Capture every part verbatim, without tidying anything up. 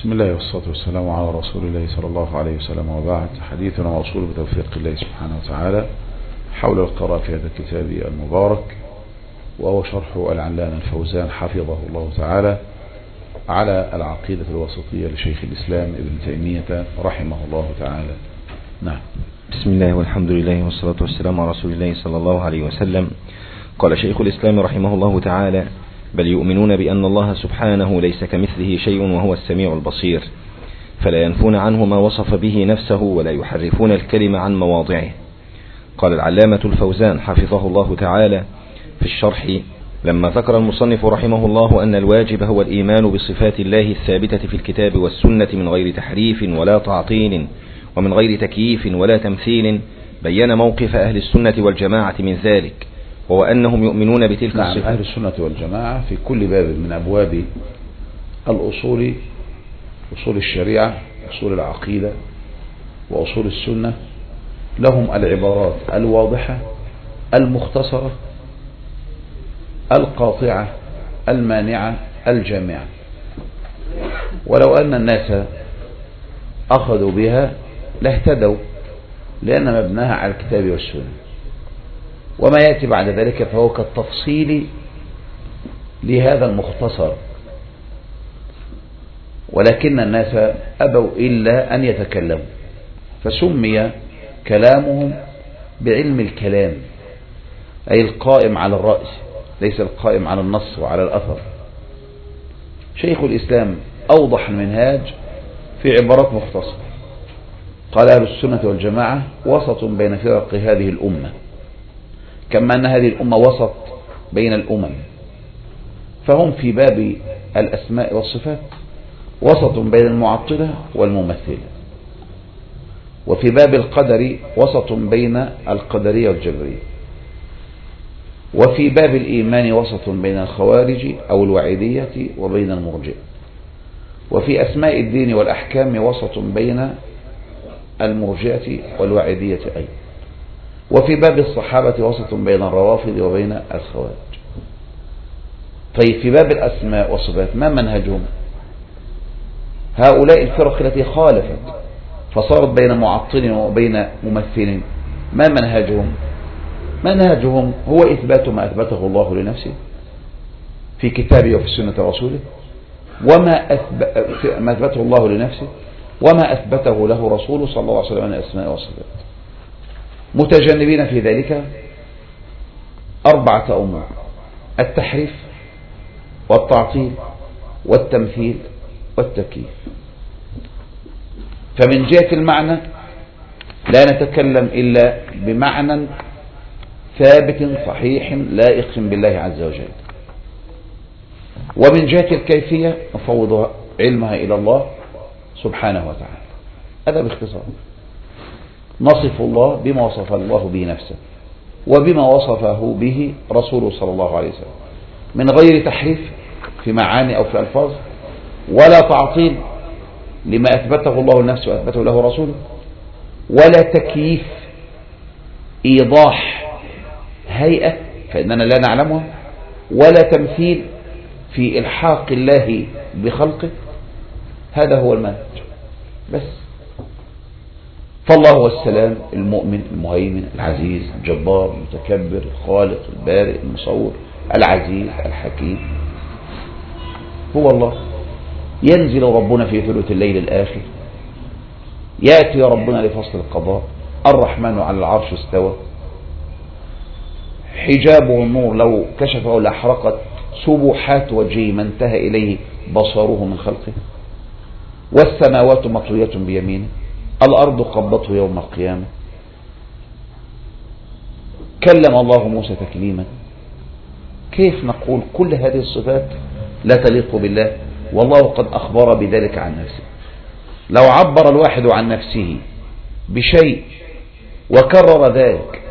بسم الله والصلاة والسلام على رسول الله صلى الله عليه وسلم، وبعد. حديثنا موصول بتوفيق الله سبحانه وتعالى حول القراءة في هذا الكتاب المبارك، وهو شرح العلامة الفوزان حفظه الله تعالى على العقيدة الوسطية لشيخ الإسلام ابن تيمية رحمه الله تعالى. نعم. بسم الله والحمد لله والصلاة والسلام على رسول الله صلى الله عليه وسلم. قال شيخ الإسلام رحمه الله تعالى: بل يؤمنون بأن الله سبحانه ليس كمثله شيء وهو السميع البصير، فلا ينفون عنه ما وصف به نفسه ولا يحرفون الكلمة عن مواضعه. قال العلامة الفوزان حفظه الله تعالى في الشرح: لما ذكر المصنف رحمه الله أن الواجب هو الإيمان بصفات الله الثابتة في الكتاب والسنة من غير تحريف ولا تعطيل ومن غير تكييف ولا تمثيل، بين موقف أهل السنة والجماعة من ذلك، وهو أنهم يؤمنون بتلك نعم. الصفات. أهل السنة والجماعة في كل باب من أبواب الأصول، أصول الشريعة، أصول العقيدة وأصول السنة، لهم العبارات الواضحة المختصرة القاطعة المانعة الجامعة، ولو أن الناس أخذوا بها لاهتدوا، لأن مبناها على الكتاب والسنة، وما يأتي بعد ذلك فهو كالتفصيل لهذا المختصر، ولكن الناس أبوا إلا أن يتكلموا، فسمي كلامهم بعلم الكلام، أي القائم على الرأس ليس القائم على النص وعلى الأثر. شيخ الإسلام أوضح المنهاج في عبارات مختصرة، قال: أهل السنة والجماعة وسط بين فرق هذه الأمة، كما أن هذه الأمة وسط بين الأمم، فهم في باب الأسماء والصفات وسط بين المعطلة والممثلة، وفي باب القدر وسط بين القدرية والجبرية، وفي باب الإيمان وسط بين الخوارج أو الوعيدية وبين المرجئة، وفي أسماء الدين والأحكام وسط بين المرجئة والوعيدية أيضا، وفي باب الصحابة وسط بين الروافض وبين الخوارج. طيب، في باب الأسماء والصفات ما منهجهم؟ هؤلاء الفرق التي خالفت فصارت بين معطل وبين ممثل، ما منهجهم؟ منهجهم هو إثبات ما أثبته الله لنفسه في كتابه وفي سنة رسوله، وما ما أثبته الله لنفسه وما أثبته له رسوله صلى الله عليه وسلم من الأسماء والصفات، متجنبين في ذلك أربعة أمور: التحريف والتعطيل والتمثيل والتكييف. فمن جهة المعنى لا نتكلم إلا بمعنى ثابت صحيح لائق بالله عز وجل، ومن جهة الكيفية نفوض علمها إلى الله سبحانه وتعالى. هذا باختصار. نصف الله بما وصف الله به نفسه وبما وصفه به رسوله صلى الله عليه وسلم، من غير تحريف في معاني أو في ألفاظ، ولا تعطيل لما أثبته الله لنفسه وأثبته له رسوله، ولا تكييف إيضاح هيئة فإننا لا نعلمها، ولا تمثيل في إلحاق الله بخلقه. هذا هو المنهج بس. فالله هو السلام، المؤمن، المهيمن، العزيز، الجبار، المتكبر، الخالق، البارئ، المصور، العزيز، الحكيم. هو الله. ينزل ربنا في ثلث الليل الآخر، يأتي ربنا لفصل القضاء، الرحمن على العرش استوى، حجابه النور لو كشفه لأحرقت سبحات وجهه ما انتهى إليه بصره من خلقه، والسماوات مطوية بيمينه، الأرض قبضته يوم القيامة، كلم الله موسى تكليما. كيف نقول كل هذه الصفات لا تليق بالله والله قد أخبر بذلك عن نفسه؟ لو عبر الواحد عن نفسه بشيء وكرر ذلك،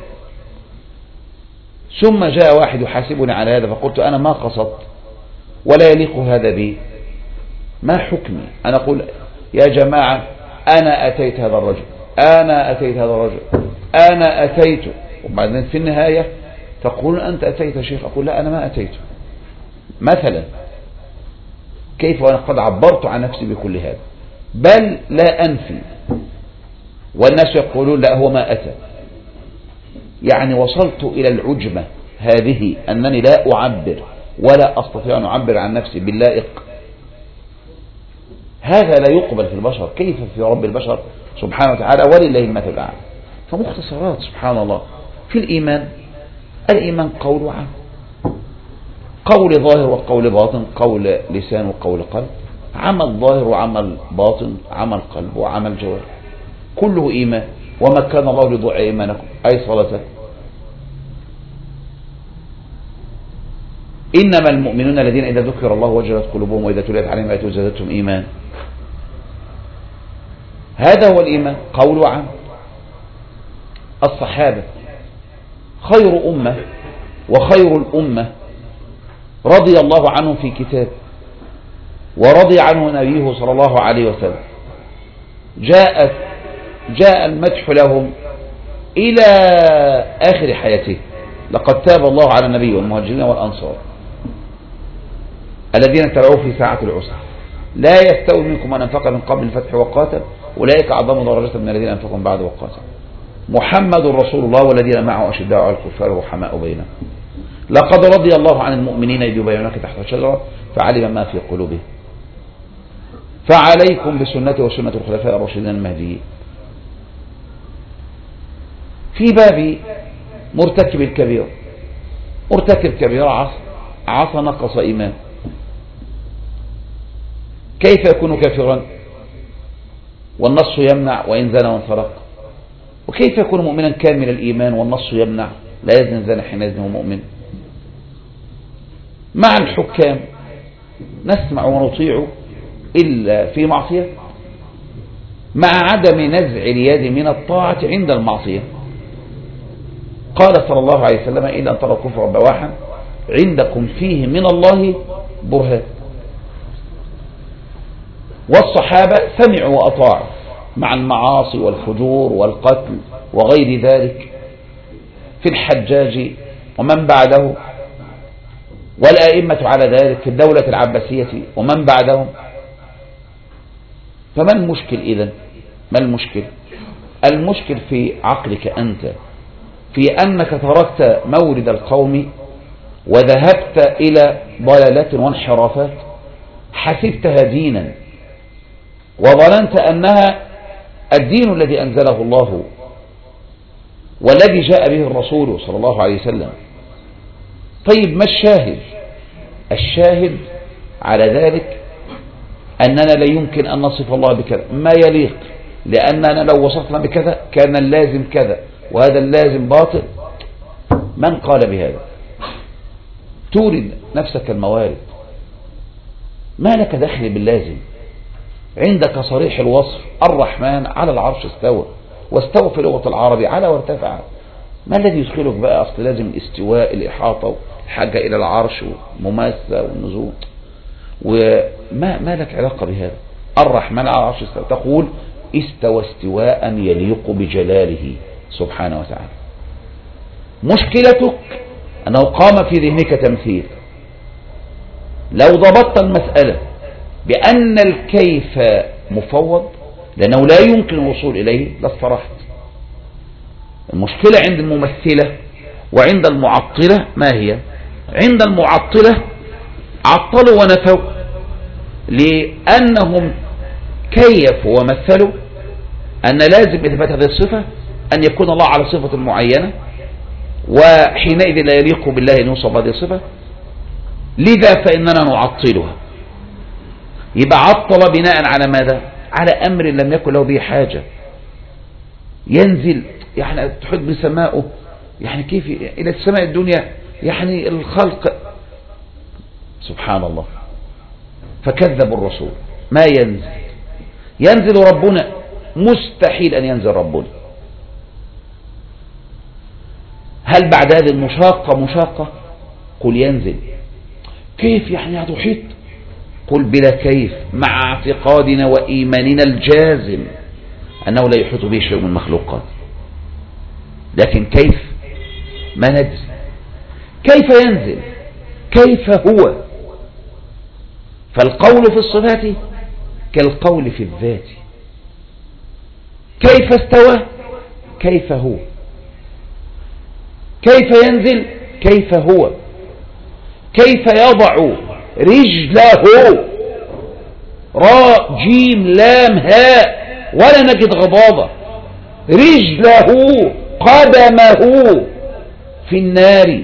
ثم جاء واحد يحاسبني على هذا فقلت أنا ما قصدت ولا يليق هذا بي، ما حكمي؟ أنا أقول يا جماعة أنا أتيت هذا الرجل، أنا أتيت هذا الرجل، أنا أتيت، وبعدين في النهاية تقول أنت أتيت شيخ، أقول لا أنا ما أتيت. مثلا كيف وأنا قد عبرت عن نفسي بكل هذا؟ بل لا أنفي، والناس يقولون لا هو ما أتى. يعني وصلت إلى العجمة هذه أنني لا أعبر ولا أستطيع أن أعبر عن نفسي باللائق. هذا لا يقبل في البشر، كيف في رب البشر سبحانه وتعالى ولله المثل الأعلى. فمختصرات سبحان الله في الإيمان. الإيمان قول وعمل، قول ظاهر وقول باطن، قول لسان وقول قلب، عمل ظاهر وعمل باطن، عمل قلب وعمل جوارح، كله إيمان. وما كان الله ليضيع إيمانكم أي صلاتكم. إنما المؤمنون الذين إذا ذكر الله وجلت قلوبهم وإذا تليت عليهم آياته زادتهم إيمان. هذا هو الإيمان قول وعمل. الصحابة خير أمة وخير الأمة رضي الله عنهم في كتاب، ورضي عنه نبيه صلى الله عليه وسلم. جاءت جاء المدح لهم إلى آخر حياته. لقد تاب الله على النبي والمهاجرين والأنصار الذين تبعوه في ساعة العسر. لا يستوي منكم من أنفق من قبل الفتح وقاتل أولئك أعظم درجة من الذين أنفقوا من بعد وقاتل. محمد رسول الله والذين معه أشداء على الكفار رحماء بينهم. لقد رضي الله عن المؤمنين إذ يبايعونك تحت الشجرة فعلم ما في قلوبهم. فعليكم بسنتي وسنة الخلفاء الراشدين المهديين. في باب مرتكب الكبير، مرتكب كبير عصى عصى نقص إيمان. كيف يكون كافرا والنص يمنع وإن زنى وانسرق؟ وكيف يكون مؤمنا كامل الإيمان والنص يمنع لا يزن زنى حينئذ هو مؤمن؟ مع الحكام نسمع ونطيع إلا في معصية، مع عدم نزع اليد من الطاعة عند المعصية. قال صلى الله عليه وسلم إلا أن ترى الكفر بواحا عندكم فيه من الله برهان. والصحابة سمعوا وأطاعوا مع المعاصي والفجور والقتل وغير ذلك في الحجاج ومن بعده، والأئمة على ذلك في الدولة العباسية ومن بعدهم. فما المشكل إذن؟ ما المشكل؟ المشكل في عقلك أنت، في أنك تركت مورد القوم وذهبت إلى ضلالات وانحرافات حسبتها دينا وظننت أنها الدين الذي أنزله الله والذي جاء به الرسول صلى الله عليه وسلم. طيب ما الشاهد؟ الشاهد على ذلك أننا لا يمكن أن نصف الله بكذا ما يليق، لأننا لو وصفنا بكذا كان اللازم كذا وهذا اللازم باطل. من قال بهذا؟ تورد نفسك الموارد، ما لك دخل باللازم. عندك صريح الوصف الرحمن على العرش استوى، واستوى في لغة العرب على وارتفع. ما الذي يدخلك بقى؟ أصل لازم الاستواء الإحاطة الحاجة إلى العرش ومماسة والنزول، وما ما لك علاقة بهذا. الرحمن على العرش استوى، تقول استوى استواء يليق بجلاله سبحانه وتعالى. مشكلتك أنه قام في ذهنك تمثيل. لو ضبطت المسألة بأن الكيف مفوض لأنه لا يمكن الوصول إليه لاسترحت. المشكلة عند الممثلة وعند المعطلة ما هي؟ عند المعطلة عطلوا ونفوا لأنهم كيفوا ومثلوا أن لازم إثبات هذه الصفة أن يكون الله على صفة معينة، وحينئذ لا يليق بالله أن يوصف هذه الصفة، لذا فإننا نعطلها. يبقى عطل بناء على ماذا؟ على أمر لم يكن له به حاجة. ينزل يعني تحط بسماؤه، يعني كيف إلى السماء الدنيا، يعني الخلق سبحان الله. فكذبوا الرسول. ما ينزل؟ ينزل ربنا، مستحيل أن ينزل ربنا. هل بعد هذه المشاقة مشاقة؟ قل ينزل. كيف يعني هتحيط؟ قل بلا كيف، مع اعتقادنا وإيماننا الجازم أنه لا يحيط به شيء من المخلوقات. لكن كيف؟ ما ندري. كيف ينزل؟ كيف هو؟ فالقول في الصفات كالقول في الذات. كيف استوى؟ كيف هو. كيف ينزل؟ كيف هو. كيف يضع رجله؟ راء جيم لام هاء ولا نجد غضاضة. رجله قدمه في النار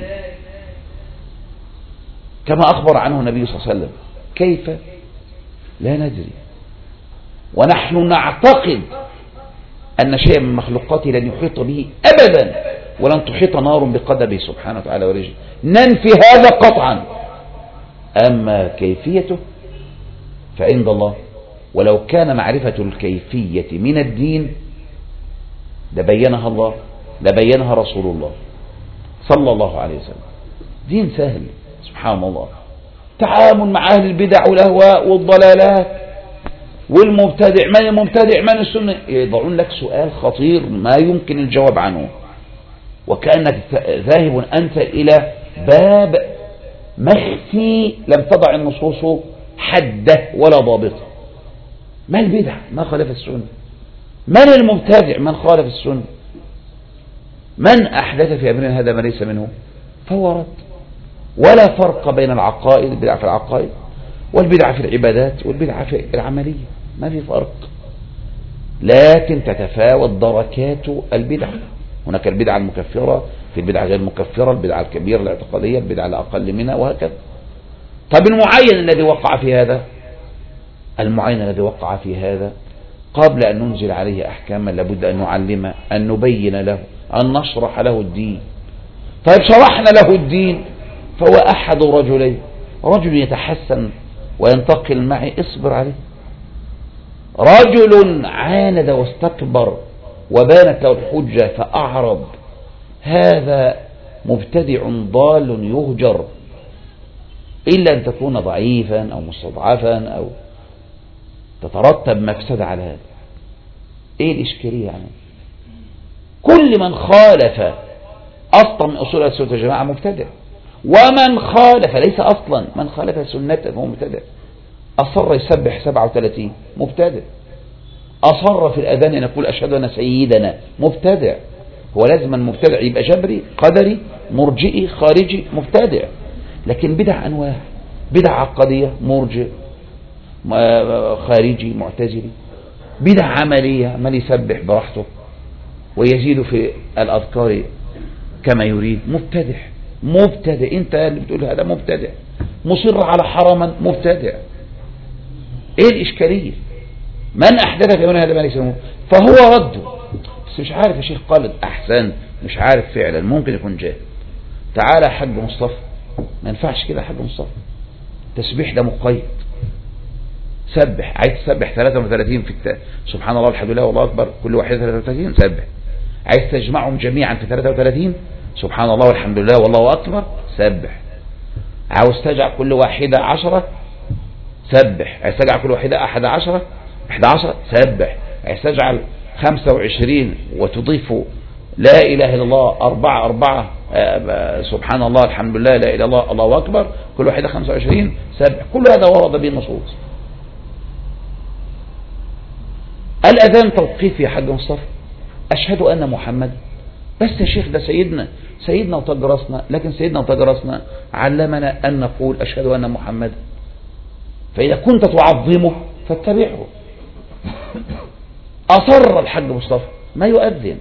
كما أخبر عنه النبي صلى الله عليه وسلم. كيف؟ لا ندري، ونحن نعتقد أن شيئا من مخلوقاته لن يحيط به أبدا، ولن تحيط نار بقدمه سبحانه وتعالى ورجله. ننفي هذا قطعا. أما كيفيته فعند الله، ولو كان معرفة الكيفية من الدين لبينها الله، لبينها رسول الله صلى الله عليه وسلم. دين سهل سبحان الله. تعامل مع أهل البدع والأهواء والضلالات والمبتدع. من المبتدع؟ من السنة؟ يضعون لك سؤال خطير ما يمكن الجواب عنه، وكأنك ذاهب أنت إلى باب مخفي لم تضع النصوص حده ولا ضابطه. ما البدع؟ ما خالف السنة. من المبتدع؟ من خالف السنة. من أحدث في أمرنا هذا ما ليس منه فهو رد. ولا فرق بين العقائد، البدع في العقائد والبدع في العبادات والبدع في العملية، ما في فرق، لكن تتفاوت دركات البدع. هناك البدعة المكفرة، في البدعة غير المكفرة، البدعة الكبيرة الاعتقادية، البدعة الأقل منها، وهكذا. طب المعين الذي وقع في هذا، المعين الذي وقع في هذا قبل أن ننزل عليه أحكاما لابد أن نعلمه، أن نبين له، أن نشرح له الدين. طيب شرحنا له الدين فهو أحد رجلين. رجل يتحسن وينتقل معي، اصبر عليه. رجل عاند واستكبر وبانت له الحجة فأعرض، هذا مبتدع ضال يهجر، إلا أن تكون ضعيفا أو مستضعفا أو تترتب مفسدة على هذا. إيه الإشكالية يعني؟ كل من خالف أصلا من أصول السنة والجماعة مبتدع، ومن خالف ليس أصلا، من خالف سنته هو مبتدع. أصر يسبح سبعة وثلاثين مبتدع، أصر في الأذان أن يقول أشهد أن سيدنا مبتدع. هو لازم المبتدع يبقى جبري قدري مرجئي خارجي مبتدع. لكن بدع أنواع، بدع عقدية مرجئ خارجي معتزلي، بدع عملية عمال يسبح براحته ويزيد في الأذكار كما يريد مبتدع. مبتدع انت اللي بتقول هذا مبتدع، مصر على حرما مبتدع. ايه الاشكاليه؟ من احدث في امرنا هذا ما ليس منه فهو رد. بس مش عارف يا شيخ قالد احسن، مش عارف فعلا، ممكن يكون جاهل. تعالى يا حاج مصطفى، ما ينفعش كده يا حاج مصطفى، تسبيح ده مقيد. سبح، عايز تسبح ثلاثة وثلاثين في الت... سبحان الله والحمد لله والله اكبر كل واحد ثلاثة وثلاثين سبح. عايز تجمعهم جميعا في ثلاثة وثلاثين سبحان الله والحمد لله والله أكبر سبح. عاوز تجعل كل واحدة عشرة سبح. عايز تجعل كل واحدة أحد عشرة أحد عشرة سبح. عايز تجعل خمسة وعشرين وتضيف لا إله إلا الله أربعة أربعة سبحان الله الحمد لله لا إله إلا الله الله أكبر كل واحدة خمسة وعشرين سبح. كل هذا ورد به النصوص. الأذان توقيفي يا حاج مصطفى، أشهد أن محمد بس يا شيخ ده سيدنا سيدنا وتاج راسنا، لكن سيدنا وتاج راسنا علمنا أن نقول أشهد أن محمد، فإذا كنت تعظمه فاتبعه. أصر الحاج مصطفى ما يؤذن،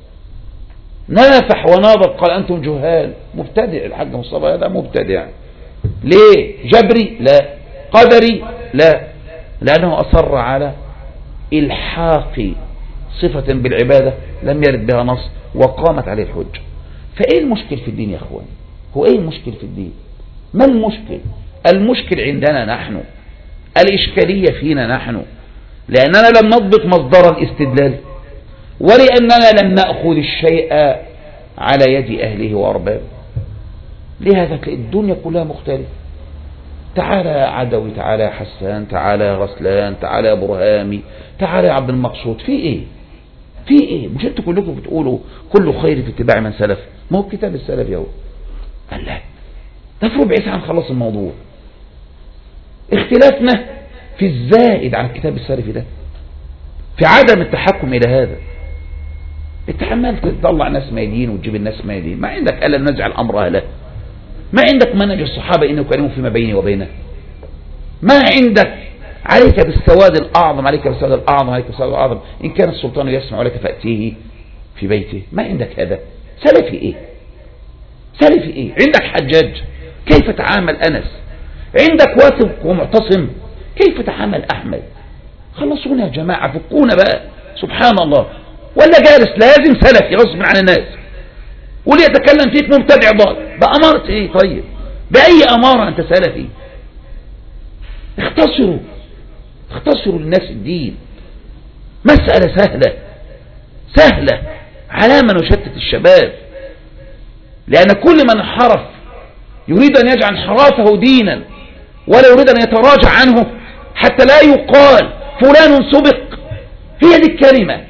نافح ونابط قال أنتم جهال، مبتدع الحاج مصطفى هذا مبتدع. ليه؟ جبري؟ لا. قدري؟ لا، لأنه أصر على إلحاق صفة بالعبادة لم يرد بها نص وقامت عليه الحجة. فإيه المشكل في الدين يا أخوان؟ هو إيه المشكل في الدين؟ ما المشكل؟ المشكل عندنا نحن، الإشكالية فينا نحن، لأننا لم نضبط مصدر الاستدلال، ولأننا لم نأخذ الشيء على يد أهله وأربابه. لهذا تلاقي الدنيا كلها مختلفة. تعالى يا عدوي، تعالى يا حسان، تعالى يا غسلان، تعالى يا برهامي، تعالى يا عبد المقصود. في ايه في ايه مش انتوا كلكم بتقولوا كل خير في اتباع من سلف؟ ما هو كتاب السلف يا هو. قال لا، ده في ربع ساعه نخلص الموضوع. اختلافنا في الزائد عن الكتاب السلفي ده، في عدم التحكم إلى هذا. انت عمال تطلع ناس مايلين وتجيب الناس مايلين، ما عندك ألا ننزع الأمر أهله، ما عندك منهج الصحابة إنه كانوا فيما بيني وبينه، ما عندك عليك بالسواد الأعظم، عليك بالسواد الأعظم، عليك بالسواد الأعظم، إن كان السلطان يسمع لك فأتيه في بيته. ما عندك هذا. سلفي إيه؟ سلفي إيه؟ عندك حجاج كيف تعامل أنس، عندك واثق ومعتصم كيف تعامل أحمد. خلصونا يا جماعة، فكونا بقى. سبحان الله. ولا جالس لازم سلفي غصب عن الناس، واللي يتكلم فيك مبتدع ضال. بأمارة إيه طيب؟ بأي أمارة أنت سلفي؟ اختصروا اختصروا للناس الدين. مسألة سهلة سهلة على ما نشتت الشباب، لأن كل من انحرف يريد أن يجعل انحرافه دينا، ولا يريد أن يتراجع عنه حتى لا يقال فلان سبق. هي دي الكلمة.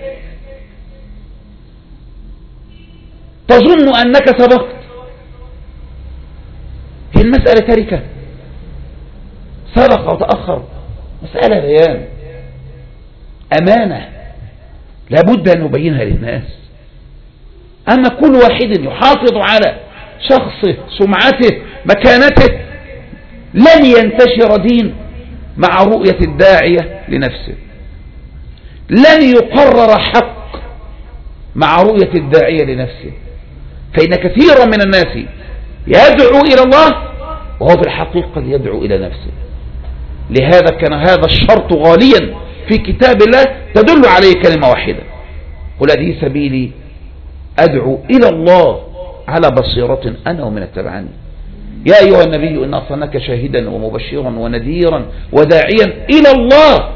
تظن أنك سبقت. هي المسألة تركة، سبق وتأخر، مسألة بيان، أمانة لابد أن نبينها للناس. أما كل واحد يحافظ على شخصه، سمعته، مكانته، لن ينتشر دين مع رؤية الداعية لنفسه، لن يقرر حق مع رؤية الداعية لنفسه. فإن كثيرا من الناس يدعو إلى الله وهو في الحقيقة يدعو إلى نفسه. لهذا كان هذا الشرط غاليا في كتاب الله تدل عليه كلمة واحدة: قل هذه سبيلي أدعو إلى الله على بصيرة أنا ومن اتبعني. يا أيها النبي إن أرسلناك شاهدا ومبشرا ونذيرا وداعيا إلى الله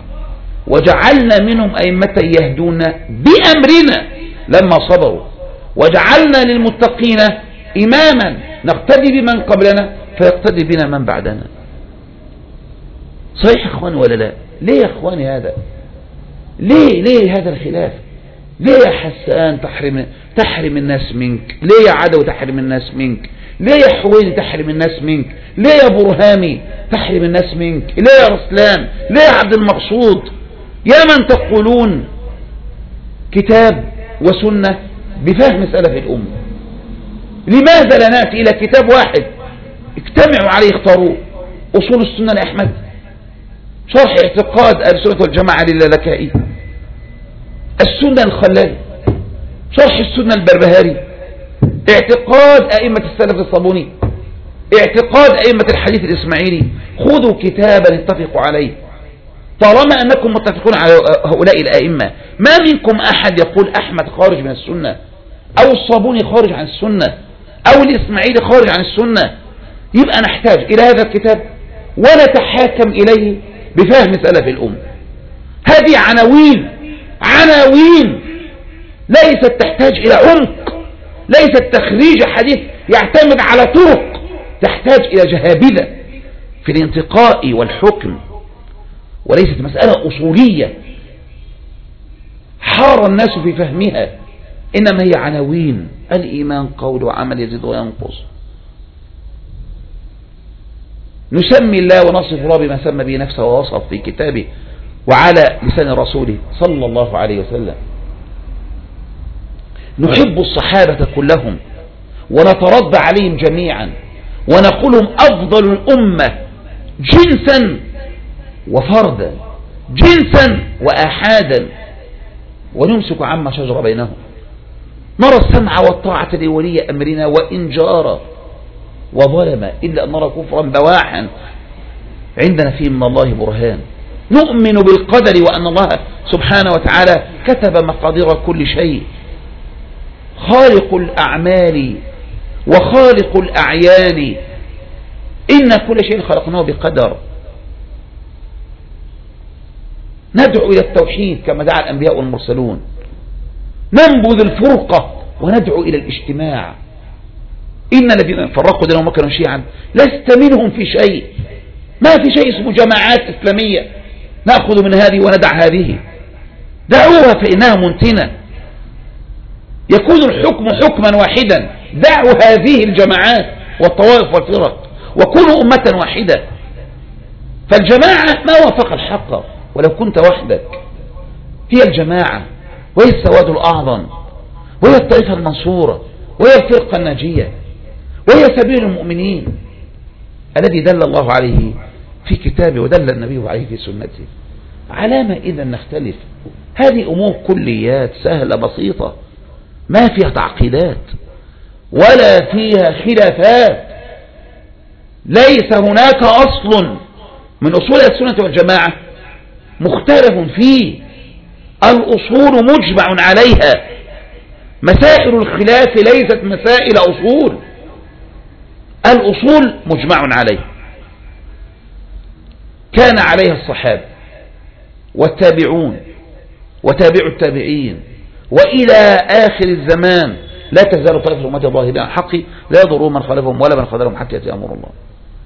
وجعلنا منهم أئمة يهدون بأمرنا لما صبروا وجعلنا للمتقين إماما نقتدي بمن قبلنا فيقتدي بنا من بعدنا. صحيح يا اخواني ولا لا؟ ليه يا اخواني هذا؟ ليه ليه هذا الخلاف؟ ليه يا حسان تحرم تحرم الناس منك؟ ليه يا عدو تحرم الناس منك؟ ليه يا حويني تحرم الناس منك؟ ليه يا برهامي تحرم الناس منك؟ ليه يا رسلان؟ ليه يا عبد المقصود؟ يا من تقولون كتاب وسنة بفهم سلف الأمة، لماذا لا نأتي إلى كتاب واحد اجتمعوا عليه اختاروه؟ أصول السنة لأحمد، شرح اعتقاد أهل السنة والجماعة للالكائي، السنة الخلالي، شرح السنة البربهاري، اعتقاد أئمة السلف الصابوني، اعتقاد أئمة الحديث الإسماعيلي. خذوا كتابا اتفقوا عليه. طالما أنكم متفقون على هؤلاء الأئمة، ما منكم أحد يقول أحمد خارج من السنة، أو الصابوني خارج عن السنة، أو الإسماعيلي خارج عن السنة. يبقى نحتاج إلى هذا الكتاب ونتحاكم إليه بفهم سلف الأمة. هذه عناوين عناوين ليست تحتاج إلى عمق، ليست تخريج حديث يعتمد على طرق، تحتاج إلى جهابذة في الانتقاء والحكم، وليست مسألة أصولية حار الناس في فهمها، إنما هي عناوين. الإيمان قول وعمل يزيد وينقص. نسمي الله ونصف الله بما سمى به نفسه ووصف في كتابه وعلى لسان رسوله صلى الله عليه وسلم. نحب الصحابة كلهم ونترضى عليهم جميعا ونقولهم أفضل الأمة جنسا وفردا، جنسا وآحادا، ونمسك عما شجر بينهم. نرى السمع والطاعة لولي أمرنا وإن جار وظلم، إلا أن نرى كفرا بواحا عندنا فيه من الله برهان. نؤمن بالقدر وأن الله سبحانه وتعالى كتب مقادير كل شيء، خالق الأعمال وخالق الأعيان، إن كل شيء خلقناه بقدر. ندعو إلى التوحيد كما دعا الأنبياء والمرسلون، ننبذ الفرقة وندعو إلى الاجتماع. إن الذين فرقوا دينهم وكانوا شيعا لست منهم في شيء. ما في شيء اسمه جماعات إسلامية نأخذ من هذه وندع هذه، دعوها فإنها منتنة. يكون الحكم حكما واحدا، دعوا هذه الجماعات والطوائف والفرق وكونوا أمة واحدة. فالجماعة ما وافق الحق ولو كنت وحدك، هي الجماعة وهي السواد الأعظم وهي الطائفة المنصورة وهي الفرقة الناجية وهي سبيل المؤمنين الذي دل الله عليه في كتابه ودل النبي عليه في سنته. علامة إذا نختلف؟ هذه أمور كليات سهلة بسيطة ما فيها تعقيدات ولا فيها خلافات. ليس هناك أصل من أصول السنة والجماعة مختلف فيه، الأصول مجمع عليها. مسائل الخلاف ليست مسائل أصول، الأصول مجمع عليها، كان عليها الصحابة والتابعون وتابع التابعين وإلى آخر الزمان. لا تزال طائفة أمتي ظاهرين على الحق لا يضرون من خالفهم ولا من خذلهم حتى يأتي أمر الله.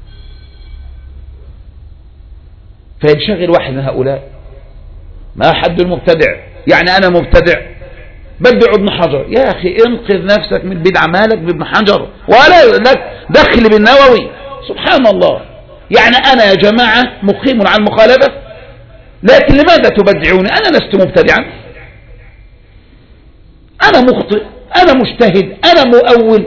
فينشغل واحد من هؤلاء، ما حد المبتدع، يعني أنا مبتدع بدع ابن حجر، يا أخي انقذ نفسك من بدع، مالك بابن حجر ولا لك دخل بالنووي. سبحان الله، يعني أنا يا جماعة مقيم على المخالفة، لكن لماذا تبدعوني؟ أنا لست مبتدعا، أنا مخطئ، أنا مجتهد، أنا مؤول.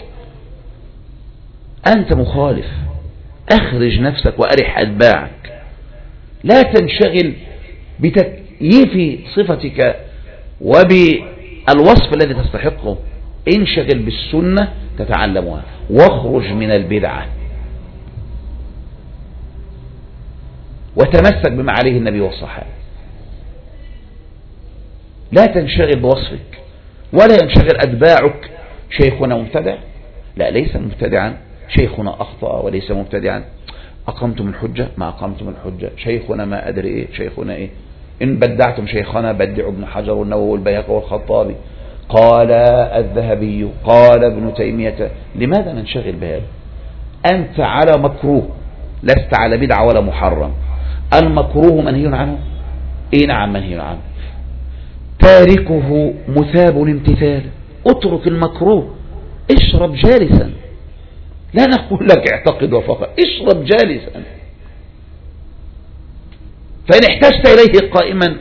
أنت مخالف، أخرج نفسك وأرح أتباعك. لا تنشغل بتكييف صفتك وبالوصف الذي تستحقه، انشغل بالسنة تتعلمها واخرج من البدعة وتمسك بما عليه النبي والصحابة. لا تنشغل بوصفك ولا ينشغل أتباعك. شيخنا مبتدع؟ لا، ليس مبتدعا. شيخنا أخطأ وليس مبتدعا. أقمتم الحجة؟ ما أقمتم الحجة. شيخنا ما أدري إيه، شيخنا إيه. إن بدعتم شيخنا بدعوا ابن حجر والنووي والبيهقي والخطابي. قال الذهبي، قال ابن تيمية. لماذا ننشغل بهذا؟ أنت على مكروه، لست على بدعة ولا محرم. المكروه منهي عنه؟ إيه نعم منهي عنه. تاركه مثاب الامتثال. اترك المكروه، اشرب جالسا. لا نقول لك اعتقد وفقط، اشرب جالسا. فإن احتجت إليه قائما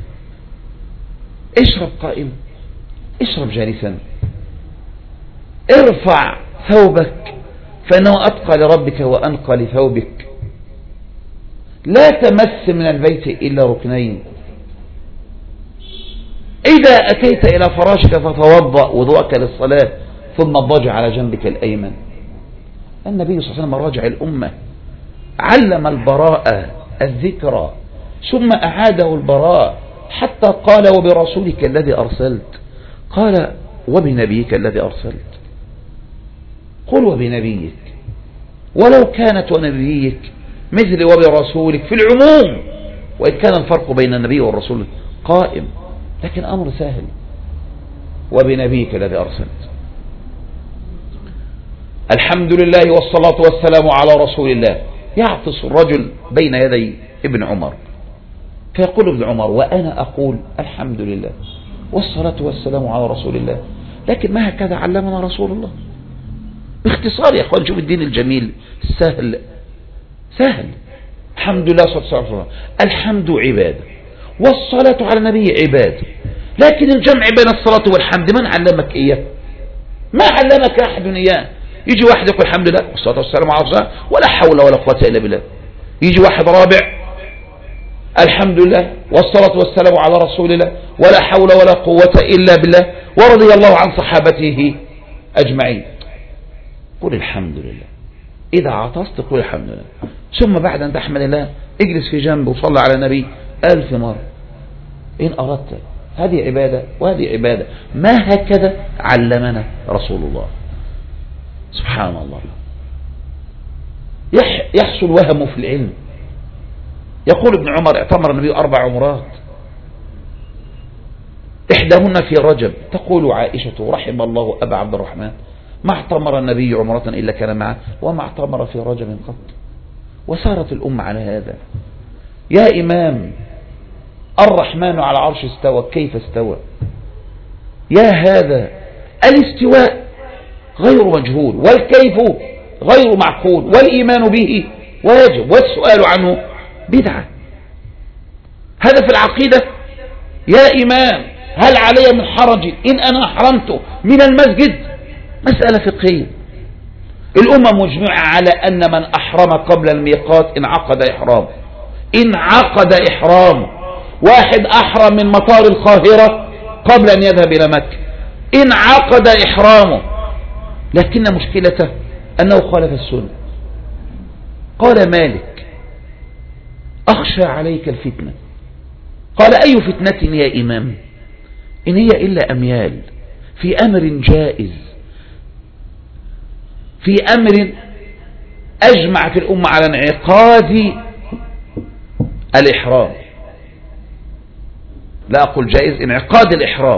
اشرب قائما، اشرب جالسا. ارفع ثوبك فإنه أتقى لربك وأنقى لثوبك. لا تمس من البيت إلا ركنين. إذا أتيت إلى فراشك فتوضأ وضوءك للصلاة ثم اضطجع على جنبك الأيمن. النبي صلى الله عليه وسلم راجع الأمة، علم البراءة الذكرى ثم أعاده البراء حتى قال وبرسولك الذي أرسلت، قال وبنبيك الذي أرسلت. قل وبنبيك، ولو كانت ونبيك مثل وبرسولك في العموم، وإن كان الفرق بين النبي والرسول قائم، لكن أمر سهل. وبنبيك الذي أرسلت. الحمد لله والصلاة والسلام على رسول الله. يعطس الرجل بين يدي ابن عمر فيقول ابن عمر وأنا أقول الحمد لله والصلاة والسلام على رسول الله، لكن ما هكذا علمنا رسول الله. باختصار يا أخوان، شوف الدين الجميل سهل سهل. الحمد لله صلى الله عليه وسلم. الحمد عبادة والصلاة على النبي عبادة، لكن الجمع بين الصلاة والحمد من علمك إياه؟ ما علمك أحد إياه. يجي واحد يقول الحمد لله والصلاة والسلام على رسول الله ولا حول ولا قوة إلا بالله. يجي واحد رابع الحمد لله والصلاة والسلام على رسول الله ولا حول ولا قوة إلا بالله ورضي الله عن صحابته أجمعين. قل الحمد لله. إذا عطست قل الحمد لله، ثم بعد أن تحمد الله اجلس في جنب وصلى على النبي ألف مرة إن أردت. هذه عبادة وهذه عبادة. ما هكذا علمنا رسول الله. سبحان الله. يحصل وهم في العلم. يقول ابن عمر اعتمر النبي أربع عمرات، إحداهن في رجب. تقول عائشة رحم الله أبا عبد الرحمن ما اعتمر النبي عمرة إلا كان معه وما اعتمر في رجب قط. وسارت الأمة على هذا. يا إمام، الرحمن على عرش استوى، كيف استوى؟ يا هذا الاستواء غير مجهول والكيف غير معقول والإيمان به واجب، والسؤال عنه بدعة. هذا في العقيدة. يا إمام هل علي من حرج إن أنا أحرمت من المسجد؟ مسألة فقهية. الأمة مجمعة على أن من أحرم قبل الميقات انعقد إحرام، انعقد إحرام. واحد أحرم من مطار القاهرة قبل أن يذهب إلى مكة، انعقد إحرامه، لكن مشكلته أنه خالف السنة. قال مالك أخشى عليك الفتنة. قال أي فتنة يا إمام؟ إن هي إلا أميال في أمر جائز، في أمر أجمعت الأمة على انعقاد الإحرام. لا أقول جائز، انعقاد الإحرام،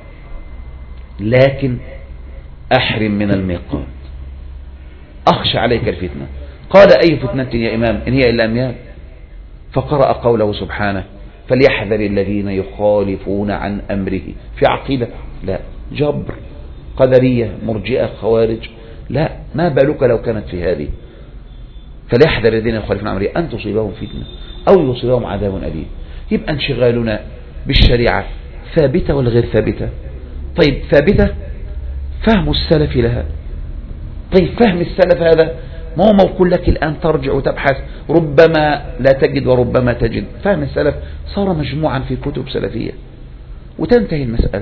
لكن أحرم من الميقات. أخشى عليك الفتنة. قال أي فتنة يا إمام إن هي إلا أميال؟ فقرأ قوله سبحانه فليحذر الذين يخالفون عن أمره. في عقيدة؟ لا. جبر، قدرية، مرجئة، خوارج؟ لا. ما بالك لو كانت في هذه؟ فليحذر الذين يخالفون عن أمره أن تصيبهم فتنة أو يصيبهم عذاب أليم. يبقى انشغالنا بالشريعة ثابتة ولا غير ثابتة؟ طيب ثابتة، فهم السلف لها. طيب فهم السلف هذا ما هو موكول لك الآن ترجع وتبحث، ربما لا تجد وربما تجد. فهم السلف صار مجموعا في كتب سلفية وتنتهي المسألة.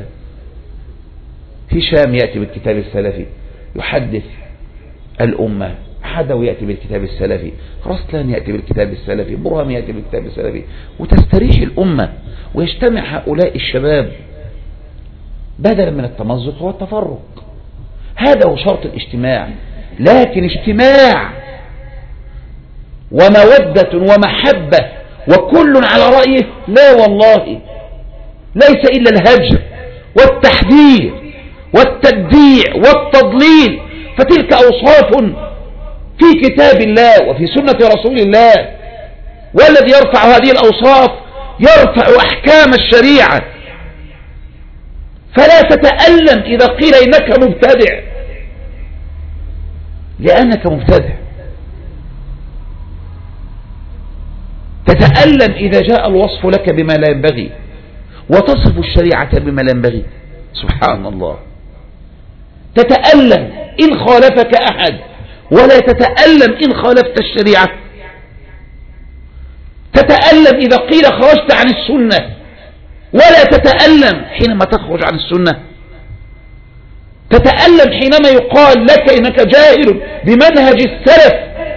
هشام يأتي بالكتاب السلفي يحدث الأمة، حدو يأتي بالكتاب السلفي، رسلان يأتي بالكتاب السلفي، برهم يأتي بالكتاب السلفي، وتستريح الأمة ويجتمع هؤلاء الشباب بدلا من التمزق والتفرق. هذا هو شرط الاجتماع. لكن اجتماع ومودة ومحبة وكل على رأيه، لا والله، ليس إلا الهجر والتحذير والتبديع والتضليل. فتلك أوصاف في كتاب الله وفي سنة رسول الله، والذي يرفع هذه الأوصاف يرفع أحكام الشريعة. فلا تتألم إذا قيل إنك مبتدع، لأنك مبتدع. تتألم إذا جاء الوصف لك بما لا ينبغي وتصف الشريعة بما لا ينبغي. سبحان الله. تتألم إن خالفك أحد، ولا تتألم إن خالفت الشريعة. تتألم إذا قيل خرجت عن السنة، ولا تتألم حينما تخرج عن السنة. تتألم حينما يقال لك إنك جاهل بمنهج السلف،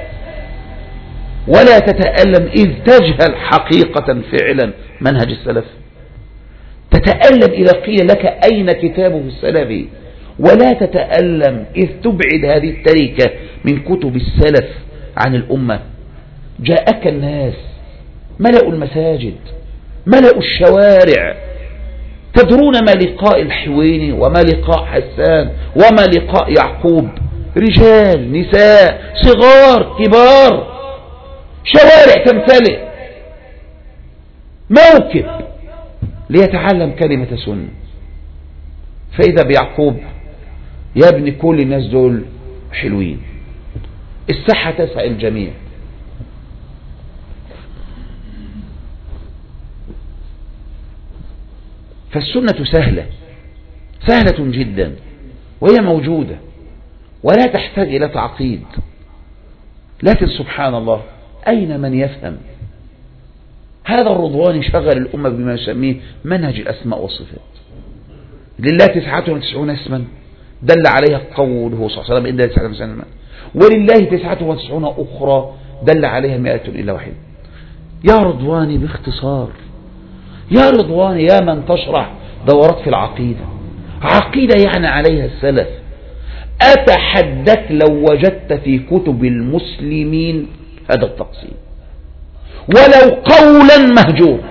ولا تتألم إذ تجهل حقيقة فعلا منهج السلف. تتألم إذا قيل لك أين كتابه السلفي، ولا تتألم إذ تبعد هذه التركة من كتب السلف عن الأمة. جاءك الناس ملأوا المساجد، ملأوا الشوارع. تدرون ما لقاء الحويني وما لقاء حسان وما لقاء يعقوب؟ رجال، نساء، صغار، كبار، شوارع تمتلئ. موكب ليتعلم كلمة سنة. فإذا بيعقوب يا ابن كل الناس دول حلوين، الصحة تسع الجميع. فالسنة سهلة، سهلة جدا، وهي موجودة ولا تحتاج إلى تعقيد. لكن سبحان الله أين من يفهم؟ هذا الرضوان شغل الأمة بما يسميه منهج الأسماء والصفات. لله تسعة وتسعون اسما دل عليها قوله صلى الله عليه وسلم إن تسعة وتسعون اسما، ولله تسعة وتسعون أخرى دل عليها مئة إلا واحد. يا رضواني باختصار، يا رضواني يا من تشرح دورات في العقيدة. عقيدة يعني عليها السلف. أتحدث لو وجدت في كتب المسلمين هذا التقسيم ولو قولا مهجور.